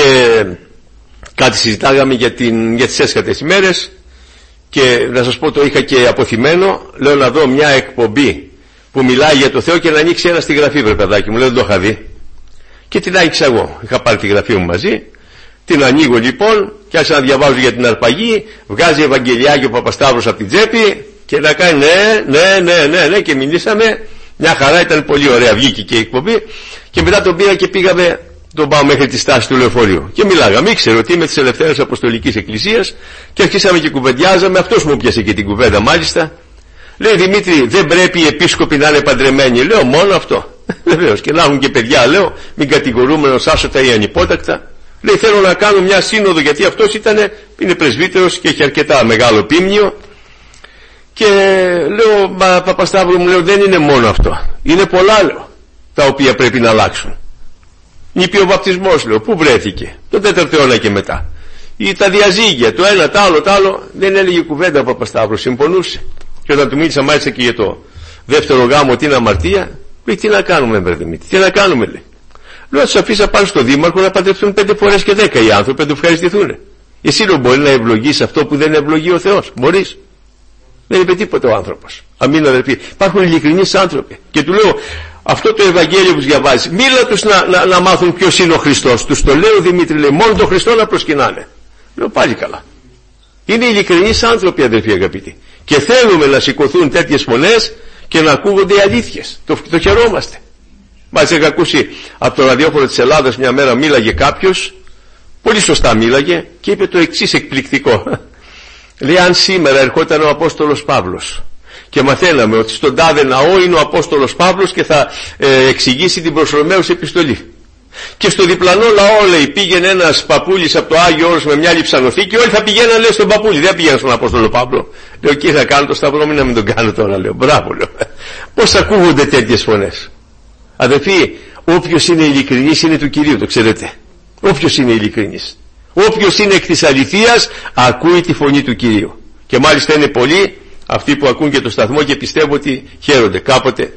κάτι συζητάγαμε για τις έσχατες ημέρες, και να σας πω, το είχα και αποθυμένο. Λέω να δω μια εκπομπή που μιλάει για το Θεό και να ανοίξει ένα στη γραφή, βρε παιδάκι μου. Λέω, δεν το είχα δει. Και την άνοιξα εγώ. Είχα πάρει τη γραφή μου μαζί. Την ανοίγω λοιπόν και άρχισα να διαβάζω για την αρπαγή. Βγάζει Ευαγγελιάκι ο Παπασταύρος από την τσέπη και να κάνει ναι, και μιλήσαμε. Μια χαρά, ήταν πολύ ωραία. Βγήκε και η εκπομπή. Και μετά τον πήρα και πήγαμε, τον πάω μέχρι τη στάση του λεωφορείου. Και μιλάγαμε. Ήξερε ότι είμαι της Ελευθέρας Αποστολικής Εκκλησίας και αρχίσαμε και κουβεντιάζαμε. Αυτός μου πιάσε και την κουβέντα μάλιστα. Λέει, Δημήτρη, δεν πρέπει οι επίσκοποι να είναι παντρεμένοι? Λέω, μόνο αυτό. Βεβαίως, και να έχουν και παιδιά, λέω, μην κατηγορούμε ως άσωτα ή ανυπότακτα. Λέει, θέλω να κάνω μια σύνοδο, γιατί αυτός είναι πρεσβύτερος και έχει αρκετά μεγάλο πίμνιο. Και λέω, μα Παπασταύρο μου, λέω, δεν είναι μόνο αυτό. Είναι πολλά, λέω, τα οποία πρέπει να αλλάξουν. Νηπιό βαπτισμός, λέω, πού βρέθηκε? Τον 4ο αιώνα και μετά. Ή τα διαζύγια, το ένα, το άλλο, δεν έλεγε κουβέντα ο Παπασταύρος, συμφωνούσε. Και όταν του μίλησα μάλιστα και για το δεύτερο γάμο, την αμαρτία, λέει, τι να κάνουμε, μπρε Δημήτρη, τι να κάνουμε, λέει. Λέω, τους αφήσα πάνω στο δήμαρχο να παντρευτούν 5 φορές και 10 οι άνθρωποι, να του ευχαριστηθούν. Εσύ, λέω, μπορεί να ευλογείς αυτό που δεν ευλογεί ο Θεός? Μπορείς? Δεν είπε τίποτα ο άνθρωπος. Αμήν, αδελφοί. Υπάρχουν ειλικρινείς άνθρωποι. Και του λέω, αυτό το Ευαγγέλιο που διαβάζεις, μίλα τους να μάθουν ποιος είναι ο Χριστός. Τους το λέω, Δημήτρη, λέει, μόνο τον Χριστό να προσκυνάνε. Λέω, πάλι καλά. Είναι ειλικρινείς άνθρωποι, αδελφοί αγαπητοί. Και θέλουμε να σηκωθούν τέτοιες φωνές και να ακούγονται οι αλήθειες. Το χαιρόμαστε. Μάλιστα είχα ακούσει από το ραδιόφωνο της Ελλάδας μια μέρα, μίλαγε κάποιος, πολύ σωστά μίλαγε, και είπε το εξής εκπληκτικό. Λέει, αν σήμερα ερχόταν ο Απόστολος Παύλος και μαθαίναμε ότι στον τάδε ναό είναι ο Απόστολος Παύλος και θα εξηγήσει την προς Ρωμαίους επιστολή. Και στο διπλανό λαό, λέει, πήγαινε ένας παππούλης από το Άγιο Όρος με μια λειψανοθήκη, όλοι θα πηγαίναν, λέει, στον παππούλη, δεν πήγαιναν στον Απόστολο Παύλο. Λέω, εκεί θα κάνω το σταυρό, μην να μην τον κάνω τώρα, λέω. Μπράβο, λέω. Πώς ακούγονται τέτοιες φωνές? Αδελφοί, όποιος είναι ειλικρινής είναι του Κυρίου, το ξέρετε. Όποιος είναι ειλικρινής, όποιος είναι εκ της αληθείας, ακούει τη φωνή του Κυρίου. Και μάλιστα είναι πολλοί αυτοί που ακούν και το σταθμό και πιστεύω ότι χαίρονται. Κάποτε,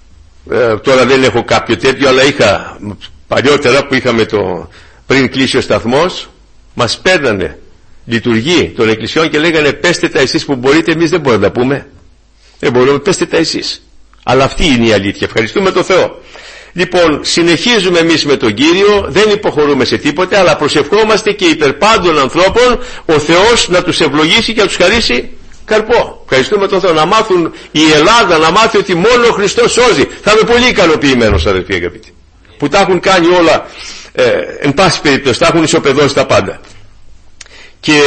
τώρα δεν έχω κάποιο τέτοιο, αλλά είχα παλιότερα που είχαμε πριν κλείσει ο σταθμός, μας παίρνανε λειτουργοί των εκκλησιών και λέγανε, πέστε τα εσείς που μπορείτε, εμείς δεν μπορούμε να τα πούμε. Δεν μπορούμε, πέστε τα εσείς. Αλλά αυτή είναι η αλήθεια. Ευχαριστούμε τον Θεό. Λοιπόν, συνεχίζουμε εμείς με τον Κύριο, δεν υποχωρούμε σε τίποτε, αλλά προσευχόμαστε και υπέρ πάντων ανθρώπων ο Θεός να τους ευλογήσει και να τους χαρίσει καρπό. Ευχαριστούμε τον Θεό. Να μάθουν η Ελλάδα, να μάθει ότι μόνο ο Χριστός σώζει. Θα είμαι πολύ ικανοποιημένος, αδελφοί αγαπητοί, που τα έχουν κάνει όλα, εν πάση περιπτώσει, τα έχουν ισοπεδώσει τα πάντα. Και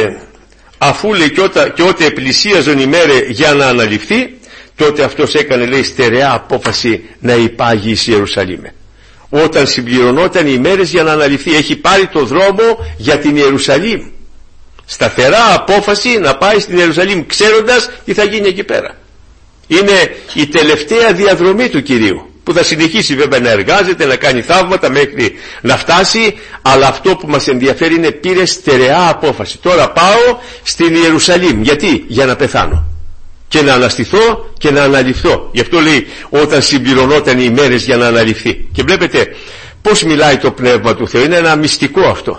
αφού, λέει, και ό,τι επλησίαζαν οι μέρες για να αναλυφθεί, τότε αυτός έκανε, λέει, στερεά απόφαση να υπάγει εις Ιερουσαλήμ. Όταν συμπληρωνόταν οι μέρες για να αναλυφθεί, έχει πάρει το δρόμο για την Ιερουσαλήμ. Σταθερά απόφαση να πάει στην Ιερουσαλήμ, ξέροντας τι θα γίνει εκεί πέρα. Είναι η τελευταία διαδρομή του Κυρίου, που θα συνεχίσει βέβαια να εργάζεται, να κάνει θαύματα μέχρι να φτάσει, αλλά αυτό που μας ενδιαφέρει είναι πήρε στερεά απόφαση. Τώρα πάω στην Ιερουσαλήμ. Γιατί? Για να πεθάνω και να αναστηθώ και να αναλυφθώ. Γι' αυτό λέει, όταν συμπληρωνόταν οι μέρες για να αναλυφθεί. Και βλέπετε πως μιλάει το Πνεύμα του Θεού. Είναι ένα μυστικό αυτό.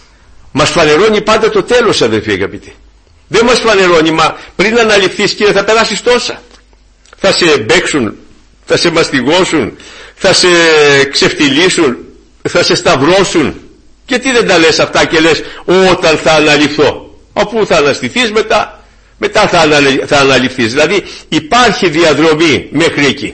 Μας φανερώνει πάντα το τέλος, αδελφοί αγαπητοί. Δεν μας φανερώνει, μα πριν αναλυφθείς, Κύριε, θα περάσεις τόσα. Θα σε μπέξουν, θα σε μαστιγώσουν, θα σε ξεφτυλίσουν, θα σε σταυρώσουν. Και τι δεν τα λες αυτά και λες όταν θα αναλυφθώ? Αφού θα αναστηθείς μετά θα αναλυφθείς. Δηλαδή υπάρχει διαδρομή μέχρι εκεί.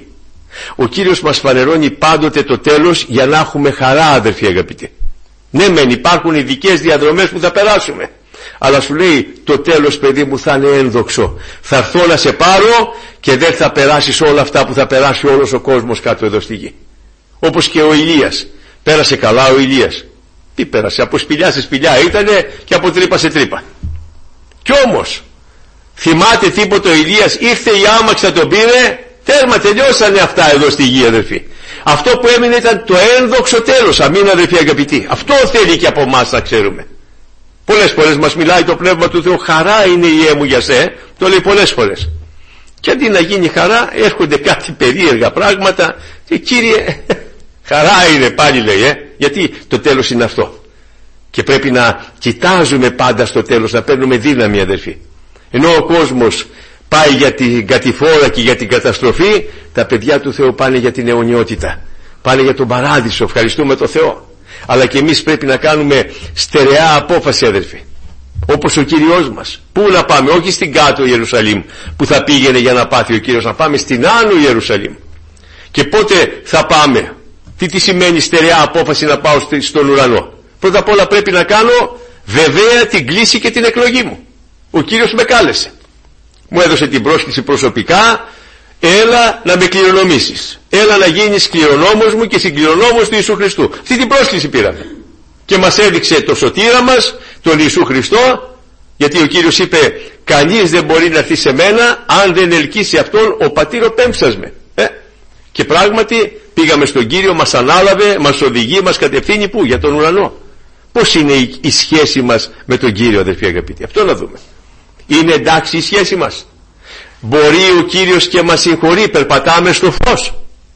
Ο Κύριος μας φανερώνει πάντοτε το τέλος για να έχουμε χαρά, αδελφοί αγαπητοί. Ναι μεν υπάρχουν ειδικές διαδρομές που θα περάσουμε, αλλά σου λέει το τέλος, παιδί μου, θα είναι ένδοξο. Θα έρθω να σε πάρω και δεν θα περάσεις όλα αυτά που θα περάσει όλος ο κόσμος κάτω εδώ στη γη. Όπως και ο Ηλίας. Πέρασε καλά ο Ηλίας. Τι πέρασε? Από σπηλιά σε σπηλιά ήτανε και από τρύπα σε τρύπα. Κι όμως θυμάται τίποτα ο Ηλίας? Ήρθε η άμαξα, τον πήρε, τέρμα, τελειώσανε αυτά εδώ στη γη, αδελφοί. Αυτό που έμεινε ήταν το ένδοξο τέλος. Αμήν, αδελφοί αγαπητοί. Αυτό θέλει και από εμάς να ξέρουμε. Πολλές φορές μας μιλάει το Πνεύμα του Θεού, χαρά είναι η μου για σε, το λέει πολλές φορές. Και αντί να γίνει χαρά, έρχονται κάτι περίεργα πράγματα και Κύριε, χαρά είναι πάλι, λέει, γιατί το τέλος είναι αυτό. Και πρέπει να κοιτάζουμε πάντα στο τέλος, να παίρνουμε δύναμη, αδελφοί. Ενώ ο κόσμος πάει για την κατηφόρα και για την καταστροφή, τα παιδιά του Θεού πάνε για την αιωνιότητα, πάνε για τον παράδεισο. Ευχαριστούμε τον Θεό. Αλλά και εμείς πρέπει να κάνουμε στερεά απόφαση, αδελφοί, όπως ο Κύριος μας. Πού να πάμε? Όχι στην κάτω Ιερουσαλήμ που θα πήγαινε για να πάθει ο Κύριος, να πάμε στην άνω Ιερουσαλήμ. Και πότε θα πάμε? Τι σημαίνει στερεά απόφαση να πάω στον ουρανό? Πρώτα απ' όλα πρέπει να κάνω βεβαία την κλίση και την εκλογή μου. Ο Κύριος με κάλεσε, μου έδωσε την πρόσκληση προσωπικά, έλα να με κληρονομήσεις, έλα να γίνεις κληρονόμος μου και συγκληρονόμος του Ιησού Χριστού. Αυτή την πρόσκληση πήραμε και μας έδειξε το σωτήρα μας, τον Ιησού Χριστό, γιατί ο Κύριος είπε, κανείς δεν μπορεί να έρθει σε μένα αν δεν ελκύσει αυτόν ο πατήρ πέμψας με. Και πράγματι πήγαμε στον Κύριο, μας ανάλαβε, μας οδηγεί, μας κατευθύνει πού? Για τον ουρανό. Πώς είναι η σχέση μας με τον Κύριο, αδελφοί αγαπητοί? Αυτό να δούμε. Είναι εντάξει η σχέση μας? Μπορεί ο Κύριος και μας συγχωρεί? Περπατάμε στο φως?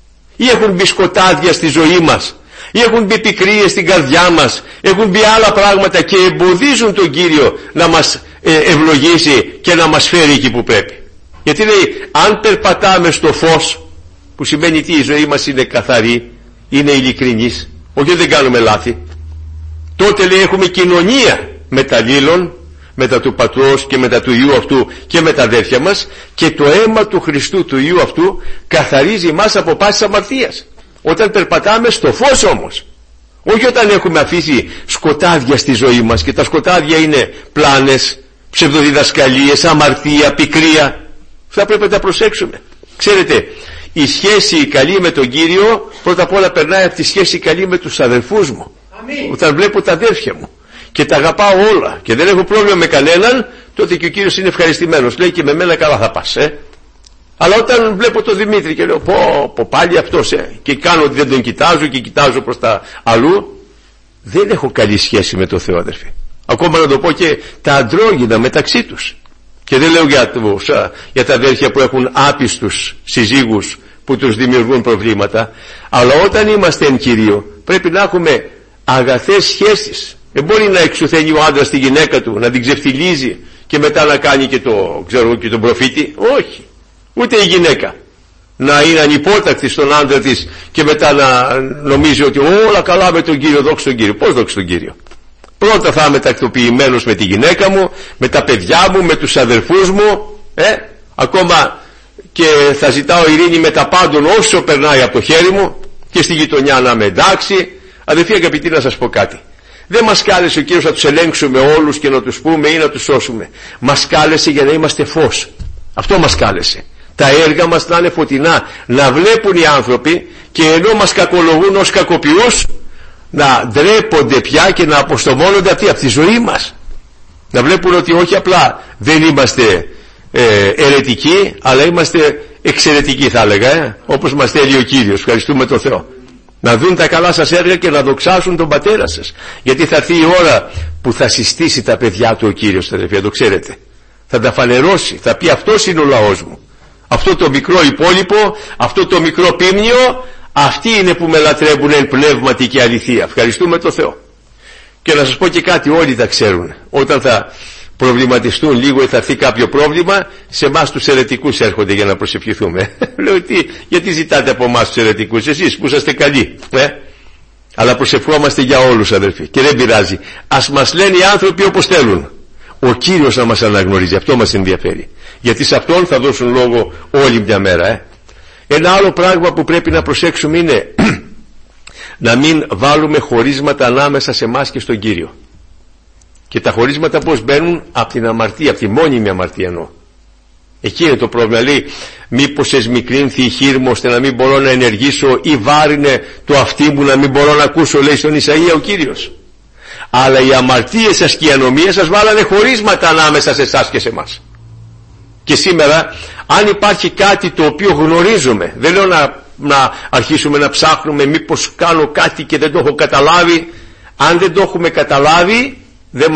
Ή έχουν μπει σκοτάδια στη ζωή μας? Ή έχουν μπει πικρίες στην καρδιά μας? Έχουν μπει άλλα πράγματα και εμποδίζουν τον Κύριο να μας ευλογήσει και να μας φέρει εκεί που πρέπει? Γιατί λέει, αν περπατάμε στο φως, που σημαίνει τι? Η ζωή μας είναι καθαρή, είναι ειλικρινής, όχι δεν κάνουμε λάθη. Τότε λέει έχουμε κοινωνία μεταλλήλων, μετά του Πατρός και μετά του Υιού αυτού και με τα αδέρφια μας, και το αίμα του Χριστού, του Υιού αυτού, καθαρίζει μας από πάσης αμαρτίας. Όταν περπατάμε στο φως όμως, όχι όταν έχουμε αφήσει σκοτάδια στη ζωή μας, και τα σκοτάδια είναι πλάνες, ψευδοδιδασκαλίες, αμαρτία, πικρία. Θα πρέπει να τα προσέξουμε. Ξέρετε, η σχέση καλή με τον Κύριο πρώτα απ' όλα περνάει από τη σχέση καλή με τους αδελφούς μου. Αμήν. Όταν βλέπω τα αδέρφια μου και τα αγαπάω όλα και δεν έχω πρόβλημα με κανέναν, τότε και ο Κύριος είναι ευχαριστημένος. Λέει και με μένα καλά θα πας. Αλλά όταν βλέπω τον Δημήτρη και λέω πω πάλι αυτός και κάνω ότι δεν τον κοιτάζω και κοιτάζω προς τα αλλού, δεν έχω καλή σχέση με τον Θεό, αδερφοί. Ακόμα να το πω και τα αντρόγυνα μεταξύ τους. Και δεν λέω για τα αδέρφια που έχουν άπιστους συζύγους που τους δημιουργούν προβλήματα, αλλά όταν είμαστε εν Κυρίω πρέπει να έχουμε αγαθές σχέσεις. Δεν μπορεί να εξουθένει ο άντρας τη γυναίκα του, να την ξεφτιλίζει και μετά να κάνει και τον προφήτη. Όχι. Ούτε η γυναίκα να είναι ανυπότακτη στον άντρα της και μετά να νομίζει ότι όλα καλά με τον Κύριο, δόξα τον Κύριο. Πώς δόξα τον Κύριο? Πρώτα θα είμαι τακτοποιημένος με τη γυναίκα μου, με τα παιδιά μου, με τους αδερφούς μου, ακόμα και θα ζητάω ειρήνη με τα πάντων όσο περνάει από το χέρι μου, και στη γειτονιά να είμαι εντάξει. Αδερφοί αγαπητοί, να σας πω κάτι. Δεν μας κάλεσε ο Κύριος να τους ελέγξουμε όλους και να τους πούμε ή να τους σώσουμε. Μας κάλεσε για να είμαστε φως. Αυτό μας κάλεσε. Τα έργα μας να είναι φωτεινά, να βλέπουν οι άνθρωποι και ενώ μας κακολογούν ως κακοποιούς, να ντρέπονται πια και να αποστομώνονται από τη ζωή μας. Να βλέπουν ότι όχι απλά δεν είμαστε αιρετικοί, αλλά είμαστε εξαιρετικοί, θα έλεγα, όπως μας θέλει ο Κύριος. Ευχαριστούμε τον Θεό. Να δουν τα καλά σας έργα και να δοξάσουν τον πατέρα σας, γιατί θα έρθει η ώρα που θα συστήσει τα παιδιά του ο Κύριος, αδερφοί, το ξέρετε. Θα τα φανερώσει, θα πει αυτός είναι ο λαός μου. Αυτό το μικρό υπόλοιπο, αυτό το μικρό πίμνιο, αυτοί είναι που με λατρεύουν εν πνεύματι και αληθεία. Ευχαριστούμε τον Θεό. Και να σας πω και κάτι, όλοι τα ξέρουν. Όταν θα προβληματιστούν λίγο ή θα έρθει κάποιο πρόβλημα, σε εμάς τους αιρετικούς έρχονται για να προσευχηθούμε. Λέω γιατί ζητάτε από εμάς τους αιρετικούς, εσείς που είσαστε καλοί. Αλλά προσευχόμαστε για όλους, αδερφοί, και δεν πειράζει. Ας μας λένε οι άνθρωποι όπως θέλουν. Ο Κύριος να μας αναγνωρίζει, αυτό μας ενδιαφέρει. Γιατί σε Αυτόν θα δώσουν λόγο όλη μια μέρα. Ένα άλλο πράγμα που πρέπει να προσέξουμε είναι να μην βάλουμε χωρίσματα ανάμεσα σε εμάς και στον Κύριο. Και τα χωρίσματα πώς μπαίνουν? Από την αμαρτία, από τη μόνιμη αμαρτία εννοώ. Εκεί είναι το πρόβλημα. Λέει, μήπως εσμικρύνθη η χείρ μου ώστε να μην μπορώ να ενεργήσω, ή βάρινε το αυτί μου να μην μπορώ να ακούσω, λέει στον Ισαΐα ο Κύριος. Αλλά οι αμαρτίες σας και οι ανομίες σας βάλανε χωρίσματα ανάμεσα σε εσάς και σε εμάς. Και σήμερα, αν υπάρχει κάτι το οποίο γνωρίζουμε, δεν λέω να αρχίσουμε να ψάχνουμε μήπως κάνω κάτι και δεν το έχω καταλάβει. Αν δεν το έχουμε καταλάβει, δεν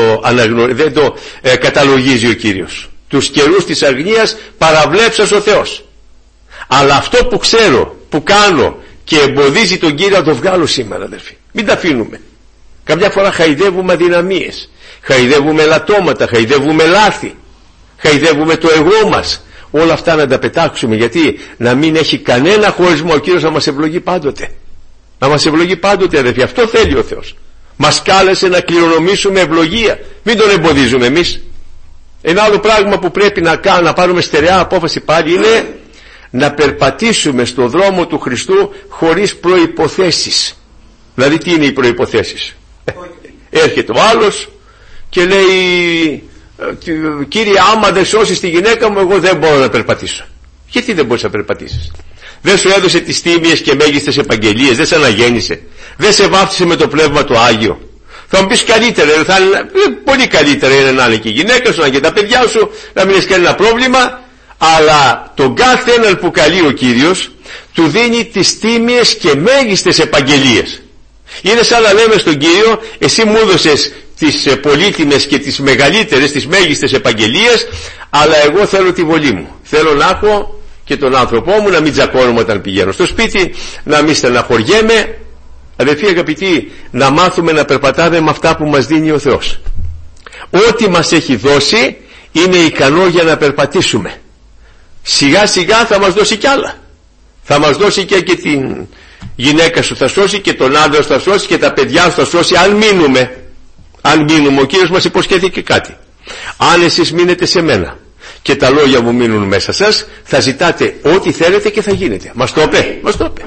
το καταλογίζει ο Κύριος. Τους καιρούς της αγνίας παραβλέψας ο Θεός. Αλλά αυτό που ξέρω, που κάνω και εμποδίζει τον Κύριο, να το βγάλω σήμερα, αδερφοί. Μην τα αφήνουμε. Καμιά φορά χαϊδεύουμε αδυναμίες, χαϊδεύουμε λατώματα, χαϊδεύουμε λάθη, χαϊδεύουμε το εγώ μας. Όλα αυτά να τα πετάξουμε, γιατί να μην έχει κανένα χωρισμό ο Κύριος να μας ευλογεί πάντοτε. Να μας ευλογεί πάντοτε, αδερφοί. Αυτό θέλει ο Θεός. Μας κάλεσε να κληρονομήσουμε ευλογία. Μην τον εμποδίζουμε εμείς. Ένα άλλο πράγμα που πρέπει να πάρουμε στερεά απόφαση πάλι είναι να περπατήσουμε στο δρόμο του Χριστού χωρίς προϋποθέσεις. Δηλαδή τι είναι οι προϋποθέσεις? Έρχεται ο άλλος και λέει, Κύριε, άμα δεν σώσεις τη γυναίκα μου, εγώ δεν μπορώ να περπατήσω. Γιατί δεν μπορείς να περπατήσεις? Δεν σου έδωσε τις τίμιες και μέγιστες επαγγελίες, δεν σε αναγέννησε, δεν σε βάφτισε με το Πνεύμα το Άγιο? Θα μου πεις καλύτερα, πολύ καλύτερα είναι να είναι και η γυναίκα σου, να είναι και τα παιδιά σου, να μην έχεις κανένα πρόβλημα. Αλλά τον κάθε έναν που καλεί ο Κύριος του δίνει τις τίμιες και μέγιστες επαγγελίες. Είναι σαν να λέμε στον Κύριο, εσύ μου έδωσες τις πολύτιμες και τις μεγαλύτερες, τις μέγιστες επαγγελίες, αλλά εγώ θέλω τη βολή μου. Θέλω να έχω και τον άνθρωπό μου, να μην τζακώνομαι όταν πηγαίνω στο σπίτι, να μην στεναχωριέμαι. Αδελφοί αγαπητοί, να μάθουμε να περπατάμε με αυτά που μας δίνει ο Θεός. Ό,τι μας έχει δώσει είναι ικανό για να περπατήσουμε. Σιγά σιγά θα μας δώσει κι άλλα. Θα μας δώσει και την γυναίκα σου θα σώσει, και τον άντρα σου θα σώσει, και τα παιδιά σου θα σώσει, αν μείνουμε. Αν μείνουμε, ο Κύριος μας υποσχέθηκε κάτι. Αν εσείς μείνετε σε μένα και τα λόγια μου μείνουν μέσα σας, θα ζητάτε ό,τι θέλετε και θα γίνετε. Μας το είπε. Μας το είπε.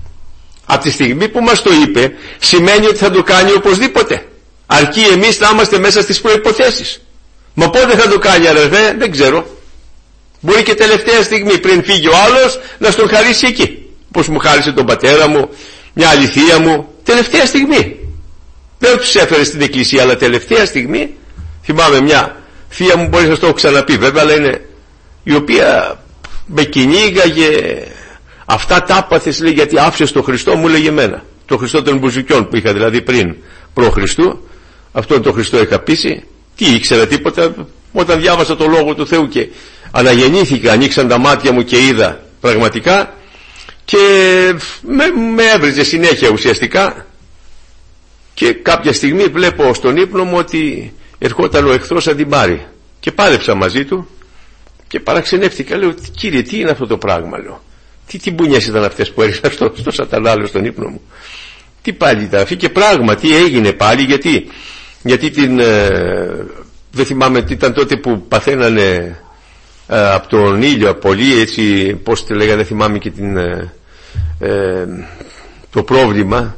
Από τη στιγμή που μας το είπε, σημαίνει ότι θα το κάνει οπωσδήποτε. Αρκεί εμείς να είμαστε μέσα στις προϋποθέσεις. Μα πότε θα το κάνει, αδερφέ? Δεν ξέρω. Μπορεί και τελευταία στιγμή πριν φύγει ο άλλος να στον χαρίσει εκεί, πως μου χάρισε τον πατέρα μου, μια αληθεία μου, τελευταία στιγμή. Δεν τους έφερε στην εκκλησία, αλλά τελευταία στιγμή. Θυμάμαι μια θεία μου, μπορεί να σας το έχω ξαναπεί βέβαια, αλλά είναι, η οποία με κυνήγαγε, αυτά τα άπαθες, λέει, γιατί άφησες τον Χριστό, μου λέγε εμένα, τον Χριστό των Μπουζουκιών που είχα δηλαδή πριν προ Χριστού, αυτόν τον Χριστό είχα πείσει. Τι ήξερα τίποτα? Όταν διάβασα το Λόγο του Θεού και αναγεννήθηκα, ανοίξαν τα μάτια μου και είδα πραγματικά, και με έβριζε συνέχεια ουσιαστικά. Και κάποια στιγμή βλέπω στον ύπνο μου ότι ερχόταν ο εχθρός να την πάρει, και πάλεψα μαζί του και παραξενεύτηκα. Λέω, Κύριε, τι είναι αυτό το πράγμα? Λέω, τι μπουνιές ήταν αυτές που έριξα στο σατανά, στον ύπνο μου? Τι πάλι ήταν αυτή? Και πράγματι έγινε πάλι, γιατί δεν θυμάμαι τι ήταν τότε που παθαίνανε από τον ήλιο πολύ, έτσι, πώς τη λέγανε, δεν θυμάμαι και το πρόβλημα,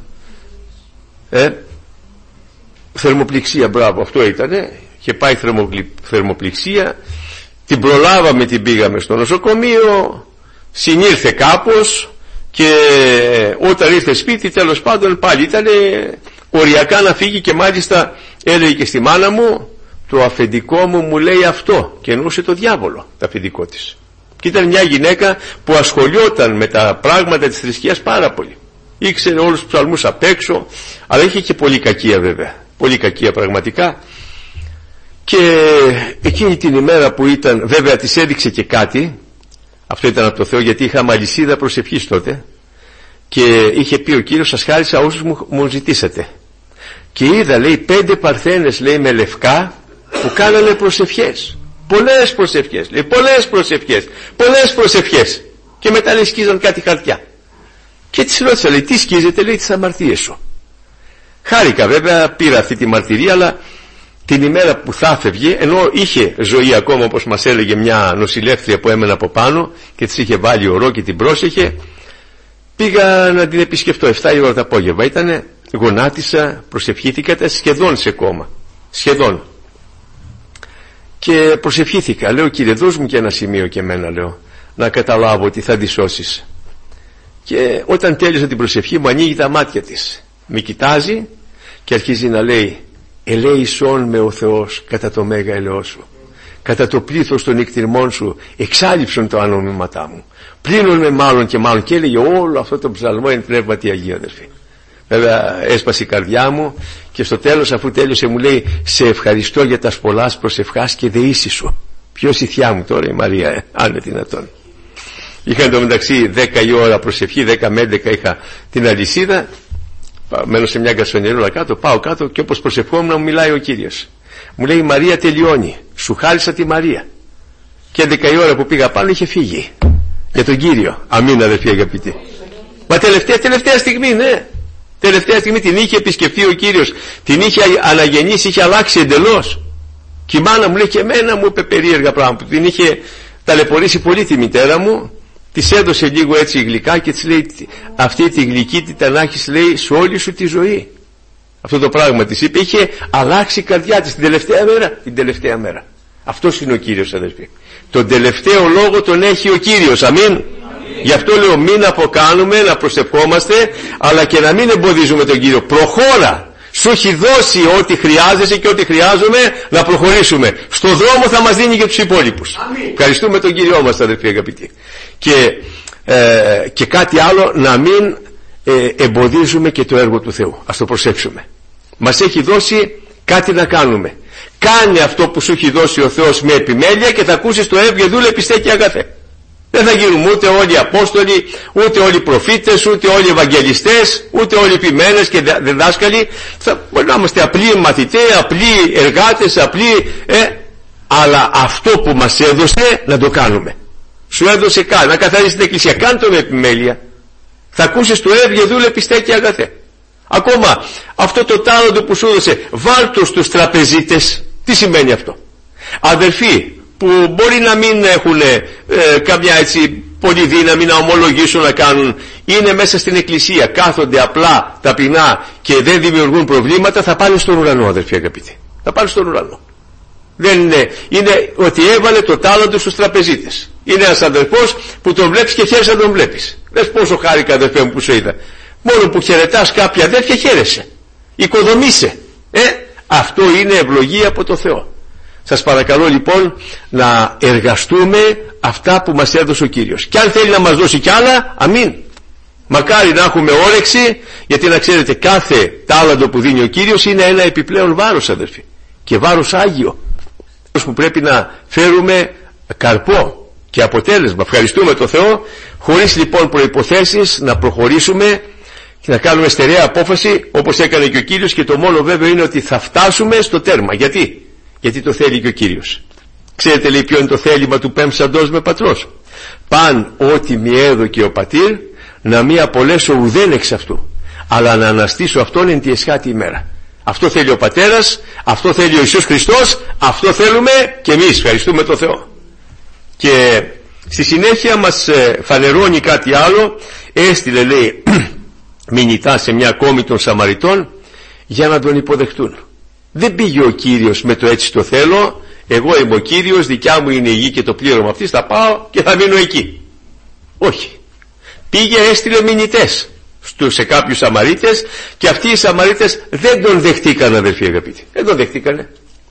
θερμοπληξία, μπράβο, αυτό ήτανε. Και πάει θερμοπληξία, την προλάβαμε, την πήγαμε στο νοσοκομείο, συνήλθε κάπως, και όταν ήρθε σπίτι, τέλος πάντων πάλι ήταν οριακά να φύγει. Και μάλιστα έλεγε και στη μάνα μου, το αφεντικό μου λέει αυτό, και εννοούσε το διάβολο, το αφεντικό της. Και ήταν μια γυναίκα που ασχολιόταν με τα πράγματα της θρησκείας πάρα πολύ, ήξερε όλους τους ψαλμούς απ' έξω, αλλά είχε και πολύ κακία βέβαια, πολύ κακία πραγματικά. Και εκείνη την ημέρα που ήταν, βέβαια της έδειξε και κάτι, αυτό ήταν από το Θεό, γιατί είχαμε αλυσίδα προσευχής τότε, και είχε πει ο Κύριος, σας χάρισα όσους μου ζητήσατε. Και είδα, λέει, 5 παρθένες, λέει, με λευκά, που κάνανε προσευχές, πολλές προσευχές, λέει, πολλές προσευχές, και μετά, λέει, σκίζαν κάτι χαρτιά. Και της ρώτησα, λέει, τι σκίζετε? Λέει, τις αμαρτίες σου. Χάρηκα βέβαια, πήρα αυτή τη μαρτυρία, αλλά την ημέρα που θα φεύγει, ενώ είχε ζωή ακόμα, όπως μας έλεγε μια νοσηλεύτρια που έμενε από πάνω και της είχε βάλει ορό και την πρόσεχε, πήγα να την επισκεφτώ 7 η ώρα το απόγευμα. Ήτανε, γονάτισα, προσευχήθηκα, ήταν σχεδόν σε κόμμα, σχεδόν. Και προσευχήθηκα, λέω, Κύριε, δώσ' μου και ένα σημείο και εμένα, λέω, να καταλάβω ότι θα τη σώσεις. Και όταν τέλειωσα την προσευχή μου, ανοίγει τα μάτια της, με κοιτάζει και αρχίζει να λέει, ελέησόν με ο Θεός κατά το μέγα ελαιό σου, κατά το πλήθος των εκτιρμών σου εξάλληψον το ανομήματά μου, πλύνον με μάλλον και μάλλον. Και έλεγε όλο αυτό το ψαλμό εν πνεύματι Αγία, αδερφοί. Βέβαια έσπασε η καρδιά μου, και στο τέλος, αφού τέλειωσε, μου λέει, σε ευχαριστώ για τα σπολάς προσευχάς και δεήσεις σου. Ποιος η θιά μου τώρα, η Μαρία, αν είναι δυνατόν. Είχα εντωμεταξύ 10 η ώρα προσευχή, 10 με 11 είχα την αλυσίδα. Μένω σε μια γκαρσονιερούλα κάτω, πάω κάτω, και όπως προσευχόμουν μου μιλάει ο Κύριος. Μου λέει, η Μαρία τελειώνει, σου χάρισα τη Μαρία. Και 11 η ώρα που πήγα πάνω είχε φύγει για τον Κύριο. Αμήν, αδερφοί αγαπητοί. Μα τελευταία στιγμή, ναι, τελευταία στιγμή την είχε επισκεφτεί ο Κύριος, την είχε αναγεννήσει, είχε αλλάξει εντελώς. Και η μάνα μου λέει, και εμένα μου είπε περίεργα πράγματα, την είχε ταλαιπωρήσει πολύ τη μητέρα μου. Της έδωσε λίγο έτσι γλυκά και της λέει, αυτή τη γλυκύτητα να έχεις, λέει, σε όλη σου τη ζωή. Αυτό το πράγμα της είπε, είχε αλλάξει η καρδιά της την τελευταία μέρα. Αυτός είναι ο Κύριος, αδερφοί. Τον τελευταίο λόγο τον έχει ο Κύριος. Αμήν. Γι' αυτό λέω, μην αποκάνουμε, να προσευχόμαστε, αλλά και να μην εμποδίζουμε τον Κύριο. Προχώρα. Σου έχει δώσει ό,τι χρειάζεσαι και ό,τι χρειάζομαι να προχωρήσουμε. Στο δρόμο θα μας δίνει και τους υπόλοιπους. Ευχαριστούμε τον Κύριό μας, αδερφοί αγαπητοί. Και κάτι άλλο, να μην εμποδίζουμε και το έργο του Θεού. Ας το προσέξουμε. Μας έχει δώσει κάτι να κάνουμε. Κάνε αυτό που σου έχει δώσει ο Θεός με επιμέλεια, και θα ακούσεις το έβγε δούλε πιστέ και αγαθέ. Δεν θα γίνουμε ούτε όλοι Απόστολοι, ούτε όλοι προφήτες, ούτε όλοι Ευαγγελιστές, ούτε όλοι ποιμένες και διδάσκαλοι. Μπορεί να είμαστε απλοί μαθητές, απλοί εργάτες, απλοί, αλλά αυτό που μας έδωσε να το κάνουμε. Σου έδωσε να καθαρίσει την εκκλησία, κάνε το με επιμέλεια. Θα ακούσεις το έβγε δούλε πιστέ και αγαθέ. Ακόμα αυτό το τάλαντο που σου έδωσε, βάλ' το στους τραπεζίτες. Τι σημαίνει αυτό? Αδελφοί που μπορεί να μην έχουν καμιά έτσι πολύ δύναμη να ομολογήσουν, να κάνουν, είναι μέσα στην εκκλησία, κάθονται απλά, ταπεινά και δεν δημιουργούν προβλήματα, θα πάνε στον ουρανό, αδελφοί αγαπητοί. Θα πάνε στον ουρανό. Δεν είναι ότι έβαλε το τάλαντο στους τραπεζίτες. Είναι ένας αδερφός που τον βλέπεις και χαίρεσαι να τον βλέπεις. Δες πόσο χάρηκα, αδερφέ μου, που σε είδα. Μόνο που χαιρετάς κάποια αδέρφια, χαίρεσαι. Οικοδομείσαι. Αυτό είναι ευλογία από το Θεό. Σας παρακαλώ λοιπόν να εργαστούμε αυτά που μας έδωσε ο Κύριος. Και αν θέλει να μας δώσει κι άλλα, αμήν. Μακάρι να έχουμε όρεξη, γιατί να ξέρετε, κάθε τάλαντο που δίνει ο Κύριος είναι ένα επιπλέον βάρος, αδερφοί. Και βάρος άγιο, που πρέπει να φέρουμε καρπό και αποτέλεσμα. Ευχαριστούμε τον Θεό, χωρίς λοιπόν προϋποθέσεις, να προχωρήσουμε και να κάνουμε στερεά απόφαση, όπως έκανε και ο Κύριος, και το μόνο βέβαιο είναι ότι θα φτάσουμε στο τέρμα. Γιατί το θέλει και ο Κύριος. Ξέρετε, λέει, ποιο είναι το θέλημα του πέμψαντος με πατρός? Παν ό,τι μη έδωκε ο πατήρ, να μη απολέσω ουδέν εξ αυτού, αλλά να αναστήσω αυτόν εν τη εσχάτη ημέρα. Αυτό θέλει ο Πατέρας, αυτό θέλει ο Ιησούς Χριστός, αυτό θέλουμε και εμείς. Ευχαριστούμε τον Θεό. Και στη συνέχεια μας φανερώνει κάτι άλλο. Έστειλε, λέει, μηνυτά σε μια κόμη των Σαμαριτών για να τον υποδεχτούν. Δεν πήγε ο Κύριος με το έτσι το θέλω, εγώ είμαι ο Κύριος, δικιά μου είναι η γη και το πλήρωμα αυτής, θα πάω και θα μείνω εκεί. Όχι. Πήγε, έστειλε μηνυτές σε κάποιους Σαμαρίτες, και αυτοί οι Σαμαρίτες δεν τον δεχτήκαν, αδερφοί αγαπητοί. Δεν τον δεχτήκανε.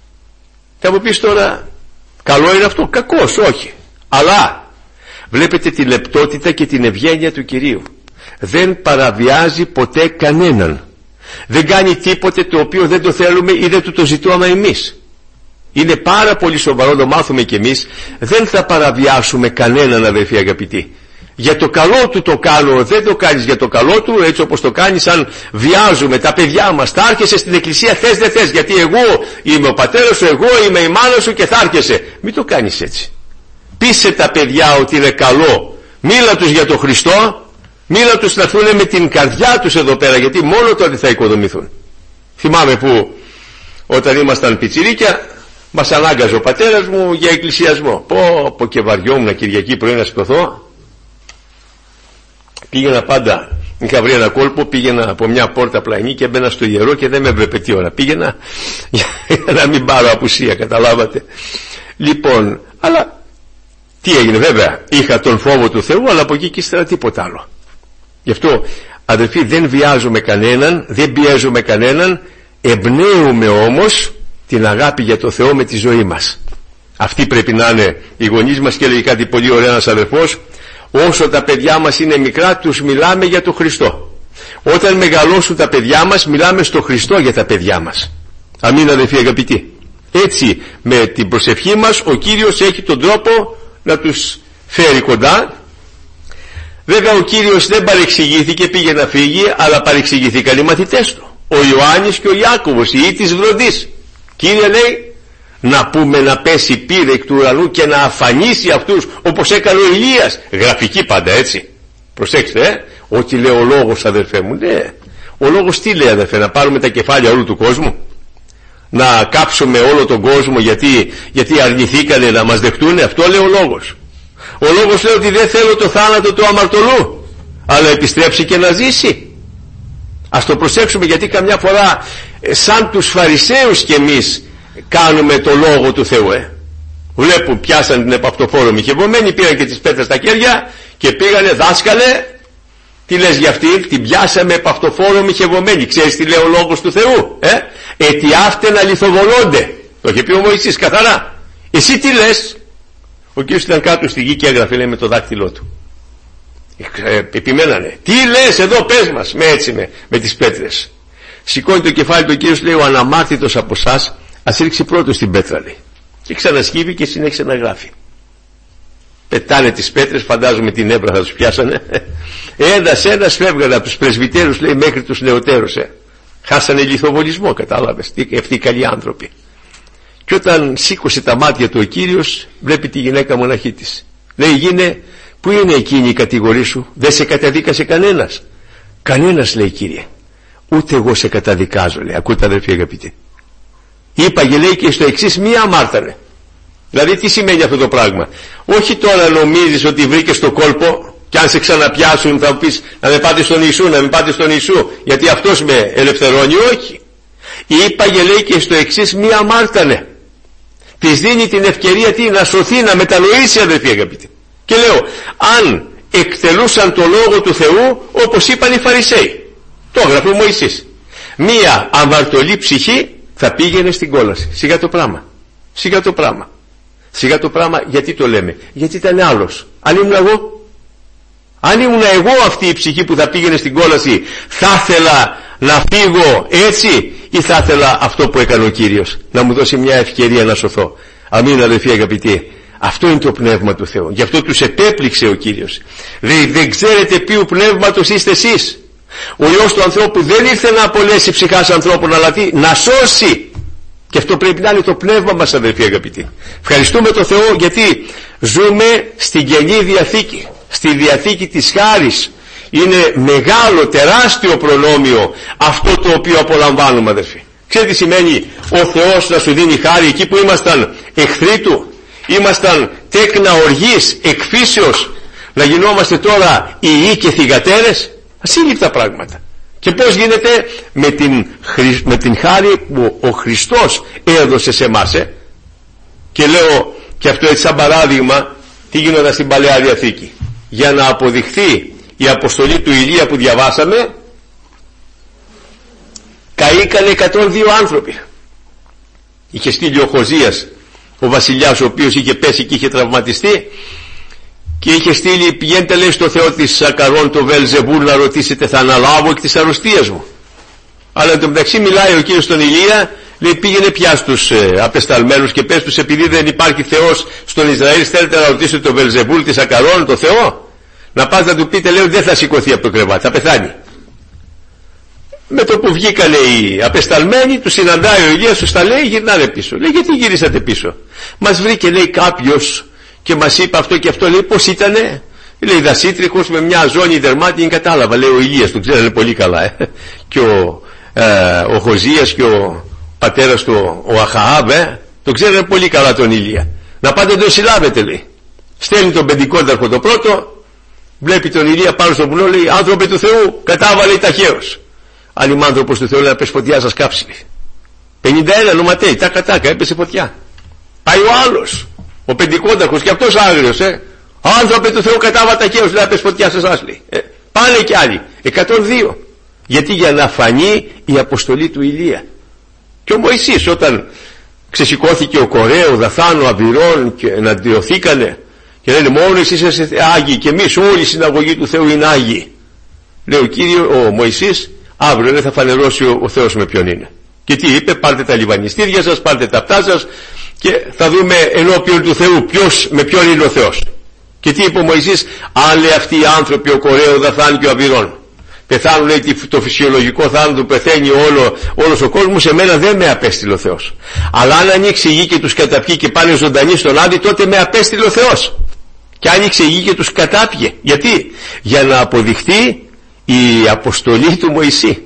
Θα μου πεις τώρα, καλό είναι αυτό? Κακός, όχι. Αλλά βλέπετε τη λεπτότητα και την ευγένεια του Κυρίου. Δεν παραβιάζει ποτέ κανέναν. Δεν κάνει τίποτε το οποίο δεν το θέλουμε ή δεν του το ζητούμε εμείς. Είναι πάρα πολύ σοβαρό, το μάθουμε κι εμείς. Δεν θα παραβιάσουμε κανέναν, αδερφοί αγαπητοί. Για το καλό του το κάνω, δεν το κάνεις για το καλό του, έτσι όπως το κάνεις. Αν βιάζουμε τα παιδιά μας, θα έρχεσαι στην εκκλησία, θες δεν θες, γιατί εγώ είμαι ο πατέρας σου, εγώ είμαι η μάνα σου και θα έρχεσαι. Μην το κάνεις έτσι. Πείσε τα παιδιά ότι είναι καλό, μίλα τους για τον Χριστό, μίλα τους να έρθουν με την καρδιά τους εδώ πέρα, γιατί μόνο τότε θα οικοδομηθούν. Θυμάμαι που όταν ήμασταν πιτσιρίκια μας ανάγκαζε ο πατέρας μου για εκκλησιασμό. Πω και βαριόμουν Κυριακή πρωί να σηκωθώ. Πήγαινα πάντα, είχα βρει ένα κόλπο, πήγαινα από μια πόρτα πλαϊνή και έμπαινα στο ιερό και δεν με έβλεπε τι ώρα πήγαινα, για να μην πάρω απουσία, καταλάβατε. Λοιπόν, αλλά τι έγινε? Βέβαια είχα τον φόβο του Θεού, αλλά από εκεί και ύστερα τίποτα άλλο. Γι' αυτό, αδελφοί, δεν βιάζουμε κανέναν, δεν πιέζουμε κανέναν, εμπνέουμε όμως την αγάπη για το Θεό με τη ζωή μας. Αυτή πρέπει να είναι οι γονείς μας. Και έλεγε κάτι πολύ ωραίο ένας αδερφός: όσο τα παιδιά μας είναι μικρά, τους μιλάμε για τον Χριστό. Όταν μεγαλώσουν τα παιδιά μας, μιλάμε στο Χριστό για τα παιδιά μας. Αμήν, αδελφοί αγαπητοί. Έτσι, με την προσευχή μας, ο Κύριος έχει τον τρόπο να τους φέρει κοντά. Βέβαια, ο Κύριος δεν παρεξηγήθηκε, πήγε να φύγει, αλλά παρεξηγηθήκαν οι μαθητές του, ο Ιωάννης και ο Ιάκωβος, οι ιοί της βροντής. Κύριε, λέει, να πούμε να πέσει πύρ εκ του ουρανού και να αφανίσει αυτούς, όπως έκανε ο Ηλίας. Γραφική πάντα, έτσι. Προσέξτε, ό,τι λέει ο λόγος, αδερφέ μου. Ναι, ο λόγος τι λέει, αδερφέ? Να πάρουμε τα κεφάλια όλου του κόσμου, να κάψουμε όλο τον κόσμο γιατί αρνηθήκανε να μας δεχτούν? Αυτό λέει ο λόγος. Ο λόγος λέει ότι δεν θέλω το θάνατο του αμαρτωλού, αλλά επιστρέψει και να ζήσει. Ας το προσέξουμε, γιατί καμιά φορά σαν τους Φαρισαίους κι εμείς κάνουμε το λόγο του Θεού. Βλέπουν, πιάσαν την επαυτοφόρο μοιχευωμένη, πήραν και τις πέτρες στα χέρια και πήγανε, δάσκαλε, τι λες για αυτή? Την πιάσαμε επαυτοφόρο μοιχευωμένη. Ξέρεις τι λέει ο λόγος του Θεού? Ετι αύτενα λιθοβολώνται. Το είχε πει ο Μωυσής καθαρά. Εσύ τι λες? Ο Κύριος ήταν κάτω στη γη και έγραφε, λέει, με το δάκτυλό του. Επιμένανε, τι λες εδώ, πες μας, με τις πέτρες. Σηκώνει το κεφάλι του, ο Κύριος λέει, ο αναμάρτητος από εσάς ας ρίξει πρώτος την πέτρα, λέει. Και ξανασκύβει και συνέχισε να γράφει. Πετάνε τις πέτρες, φαντάζομαι την έβρα θα τους πιάσανε. Ένας φεύγανε από τους πρεσβυτέρους, λέει, μέχρι τους νεωτέρους. Χάσανε λιθοβολισμό, κατάλαβες, αυτοί οι καλοί άνθρωποι. Και όταν σήκωσε τα μάτια του ο Κύριος, βλέπει τη γυναίκα μοναχή της. Λέει, γίνε, πού είναι εκείνη η κατηγορή σου? Δεν σε καταδίκασε κανένας? Κανένας, λέει, Κύριε. Ούτε εγώ σε καταδικάζω, λέει. Ακούτε, αδερφοί αγαπητοί. Είπαγε, λέει, και στο εξής μία αμάρτανε. Δηλαδή τι σημαίνει αυτό το πράγμα? Όχι τώρα νομίζεις ότι βρήκες το κόλπο και αν σε ξαναπιάσουν θα πεις να με πάτε στον Ιησού, να με πάτε στον Ιησού, γιατί αυτός με ελευθερώνει. Όχι. Είπαγε, λέει, και στο εξής μία αμάρτανε. της δίνει την ευκαιρία να σωθεί, να μετανοήσει, αδελφοί αγαπητοί. Και λέω, αν εκτελούσαν το λόγο του Θεού όπως είπαν οι Φαρισαίοι, το έγραφε ο Μωυσής, μία αμαρτωλή ψυχή θα πήγαινε στην κόλαση. Σιγά το πράγμα, σιγά το πράγμα, σιγά το πράγμα. Γιατί το λέμε? Γιατί ήταν άλλος. Αν ήμουν εγώ αυτή η ψυχή που θα πήγαινε στην κόλαση, θα ήθελα να φύγω έτσι, ή θα ήθελα αυτό που έκανε ο Κύριος, να μου δώσει μια ευκαιρία να σωθώ? Αμήν, αδελφοί αγαπητοί. Αυτό είναι το πνεύμα του Θεού. Γι' αυτό τους επέπληξε ο Κύριος. Δεν ξέρετε ποιου πνεύματος είστε εσείς? Ο Υιός του ανθρώπου δεν ήρθε να απολέσει ψυχάς ανθρώπων, αλλά να σώσει. Και αυτό πρέπει να είναι το πνεύμα μας, αδελφοί αγαπητοί. Ευχαριστούμε τον Θεό, γιατί ζούμε στην Καινή Διαθήκη, στη Διαθήκη της χάρης. Είναι μεγάλο, τεράστιο προνόμιο αυτό το οποίο απολαμβάνουμε, αδελφοί. Ξέρετε τι σημαίνει ο Θεός να σου δίνει χάρη εκεί που ήμασταν εχθροί του, ήμασταν τέκνα οργής, εκφύσεως, να γινόμαστε τώρα ιοί και θυγατέρες? Ασύλληπτα πράγματα. Και πώς γίνεται? Με την χάρη που ο Χριστός έδωσε σε εμάς. Και λέω και αυτό έτσι σαν παράδειγμα τι γίνονταν στην Παλαιά Διαθήκη. Για να αποδειχθεί η αποστολή του Ηλία που διαβάσαμε, καήκανε 102 άνθρωποι. Είχε στείλει ο Χοζίας, ο βασιλιάς, ο οποίος είχε πέσει και είχε τραυματιστεί, και είχε στείλει, πηγαίνετε λέει στο Θεό της Σακαρών, το Βελζεβούλ, να ρωτήσετε, θα αναλάβω εκ της αρρωστίας μου. Αλλά εν τω μεταξύ μιλάει ο Κύριος στον Ηλία, λέει, πήγαινε πια στους απεσταλμένους και πες τους, επειδή δεν υπάρχει Θεός στον Ισραήλ, θέλετε να ρωτήσετε το Βελζεβούλ της Σακαρών, το Θεό? Να πάτε να του πείτε, λέει, δεν θα σηκωθεί από το κρεβάτι, θα πεθάνει. Με το που βγήκανε οι απεσταλμένοι, του συναντάει ο Ηλίας, τους τα λέει, γυρνάνε πίσω. Λέει, γιατί γυρίσατε πίσω? Μας βρήκε, λέει, κάποιος και μας είπε αυτό και αυτό. Λέει, πώς ήτανε? Λέει, δασίτρικος με μια ζώνη δερμάτινη, κατάλαβα, λέει ο Ηλίας, τον ξέρανε πολύ καλά. Και ο Χοζίας και ο πατέρας του, ο Αχαάβ, τον ξέρανε πολύ καλά τον Ηλία. Να πάτε τον συλλάβετε, λέει. Στέλνει τον πεντηκόνταρχο το πρώτο, βλέπει τον Ηλία πάνω στο βουνό, λέει, άνθρωποι του Θεού, κατάβαλε ταχαίως. Αν είμαι άνθρωπος του Θεού, λέει, να πέσει φωτιά, σας κάψει. 51 νοματέοι, τάκα έπεσε φωτιά. Πάει ο άλλος, ο πεντηκόνταρχος, και αυτός άγριος, άνθρωποι του Θεού, κατάβα ταχαίως, λέει, να πέσει φωτιά, σας άσλει. Πάνε και άλλοι, 102. Γιατί? Για να φανεί η αποστολή του Ηλία. Και ο Μωυσής, όταν ξεσηκώθηκε ο Κορέο, Δαθάν, ο Αβυρών, και εναντιωθήκανε και λένε, μόνο εσείς είστε άγιοι και εμείς όλη η συναγωγή του Θεού είναι άγιοι. Λέει ο Μωυσής, αύριο θα φανερώσει ο Θεός με ποιον είναι. Και τι είπε? Πάρτε τα λιβανιστήρια σας, πάρτε τα πτά σας και θα δούμε ενώπιον του Θεού με ποιον είναι ο Θεός. Και τι είπε ο Μωυσής? Αν, λέει, αυτοί οι άνθρωποι, ο Κορέο, Δαθάν και ο Αβυρών, πεθάνουν, λέει, το φυσιολογικό θάνατο, πεθαίνει όλος ο κόσμος, σε μένα δεν με απέστειλε ο Θεός. Αλλά αν ανοίξει η γη και τους καταπιεί και πάνε ζωντανοί στον Άδη, τότε με απέστειλε ο Θεός. Και άνοιξε η γη και τους κατάπιε. Γιατί? Για να αποδειχτεί η αποστολή του Μωυσή.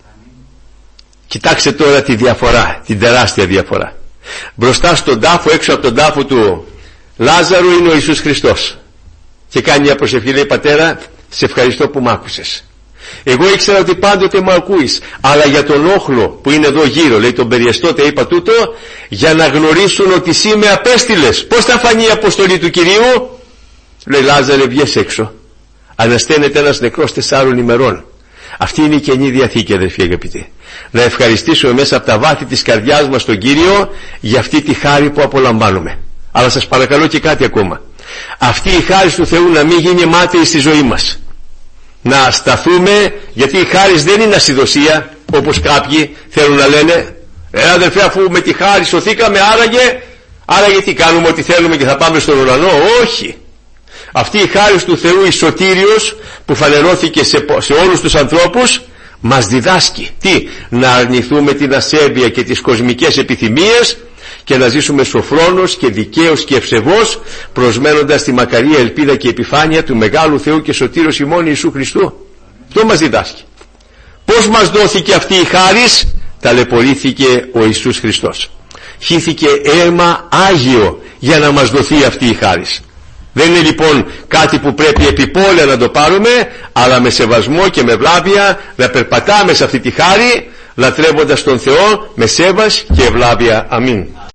Κοιτάξτε τώρα τη διαφορά, την τεράστια διαφορά. Μπροστά στον τάφο, έξω από τον τάφο του Λάζαρου, είναι ο Ιησούς Χριστός. Και κάνει μια προσευχή, λέει, Πατέρα, σε ευχαριστώ που μ' άκουσες. Εγώ ήξερα ότι πάντοτε με ακούεις, αλλά για τον όχλο που είναι εδώ γύρω, λέει, τον περιεστώτε είπα τούτο, για να γνωρίσουν ότι εσύ με απέστειλες. Πώς θα φανεί η αποστολή του Κυρίου? Λέει, Λάζαρε, βγες έξω. Ανασταίνεται ένας νεκρός 4 ημερών. Αυτή είναι η Καινή Διαθήκη, αδελφοί αγαπητοί. Να ευχαριστήσουμε μέσα από τα βάθη της καρδιάς μας τον Κύριο για αυτή τη χάρη που απολαμβάνουμε. Αλλά σας παρακαλώ και κάτι ακόμα. Αυτή η χάρη του Θεού να μην γίνει μάταιη στη ζωή μας. Να σταθούμε, γιατί η χάρις δεν είναι ασυδοσία, όπως κάποιοι θέλουν να λένε, αδελφέ, αφού με τη χάρη σωθήκαμε, άραγε τι κάνουμε, ό,τι θέλουμε και θα πάμε στον ουρανό? Όχι. Αυτή η χάρις του Θεού, η σωτήριος που φανερώθηκε σε όλους τους ανθρώπους, μας διδάσκει τι? Να αρνηθούμε την ασέβεια και τις κοσμικές επιθυμίες και να ζήσουμε σοφρόνος και δικαίος και ευσεβώς, προσμένοντας τη μακαρία ελπίδα και επιφάνεια του μεγάλου Θεού και σωτήρος ημών Ιησού Χριστού. Αυτό μας διδάσκει. Πώς μας δόθηκε αυτή η χάρις? Ταλαιπωρήθηκε ο Ιησούς Χριστός. Χύθηκε αίμα άγιο για να μας δοθεί αυτή η χάρις. Δεν είναι λοιπόν κάτι που πρέπει επιπόλαια να το πάρουμε, αλλά με σεβασμό και με ευλάβεια να περπατάμε σε αυτή τη χάρη, λατρεύοντας τον Θεό με σέβας και ευλάβεια. Αμήν.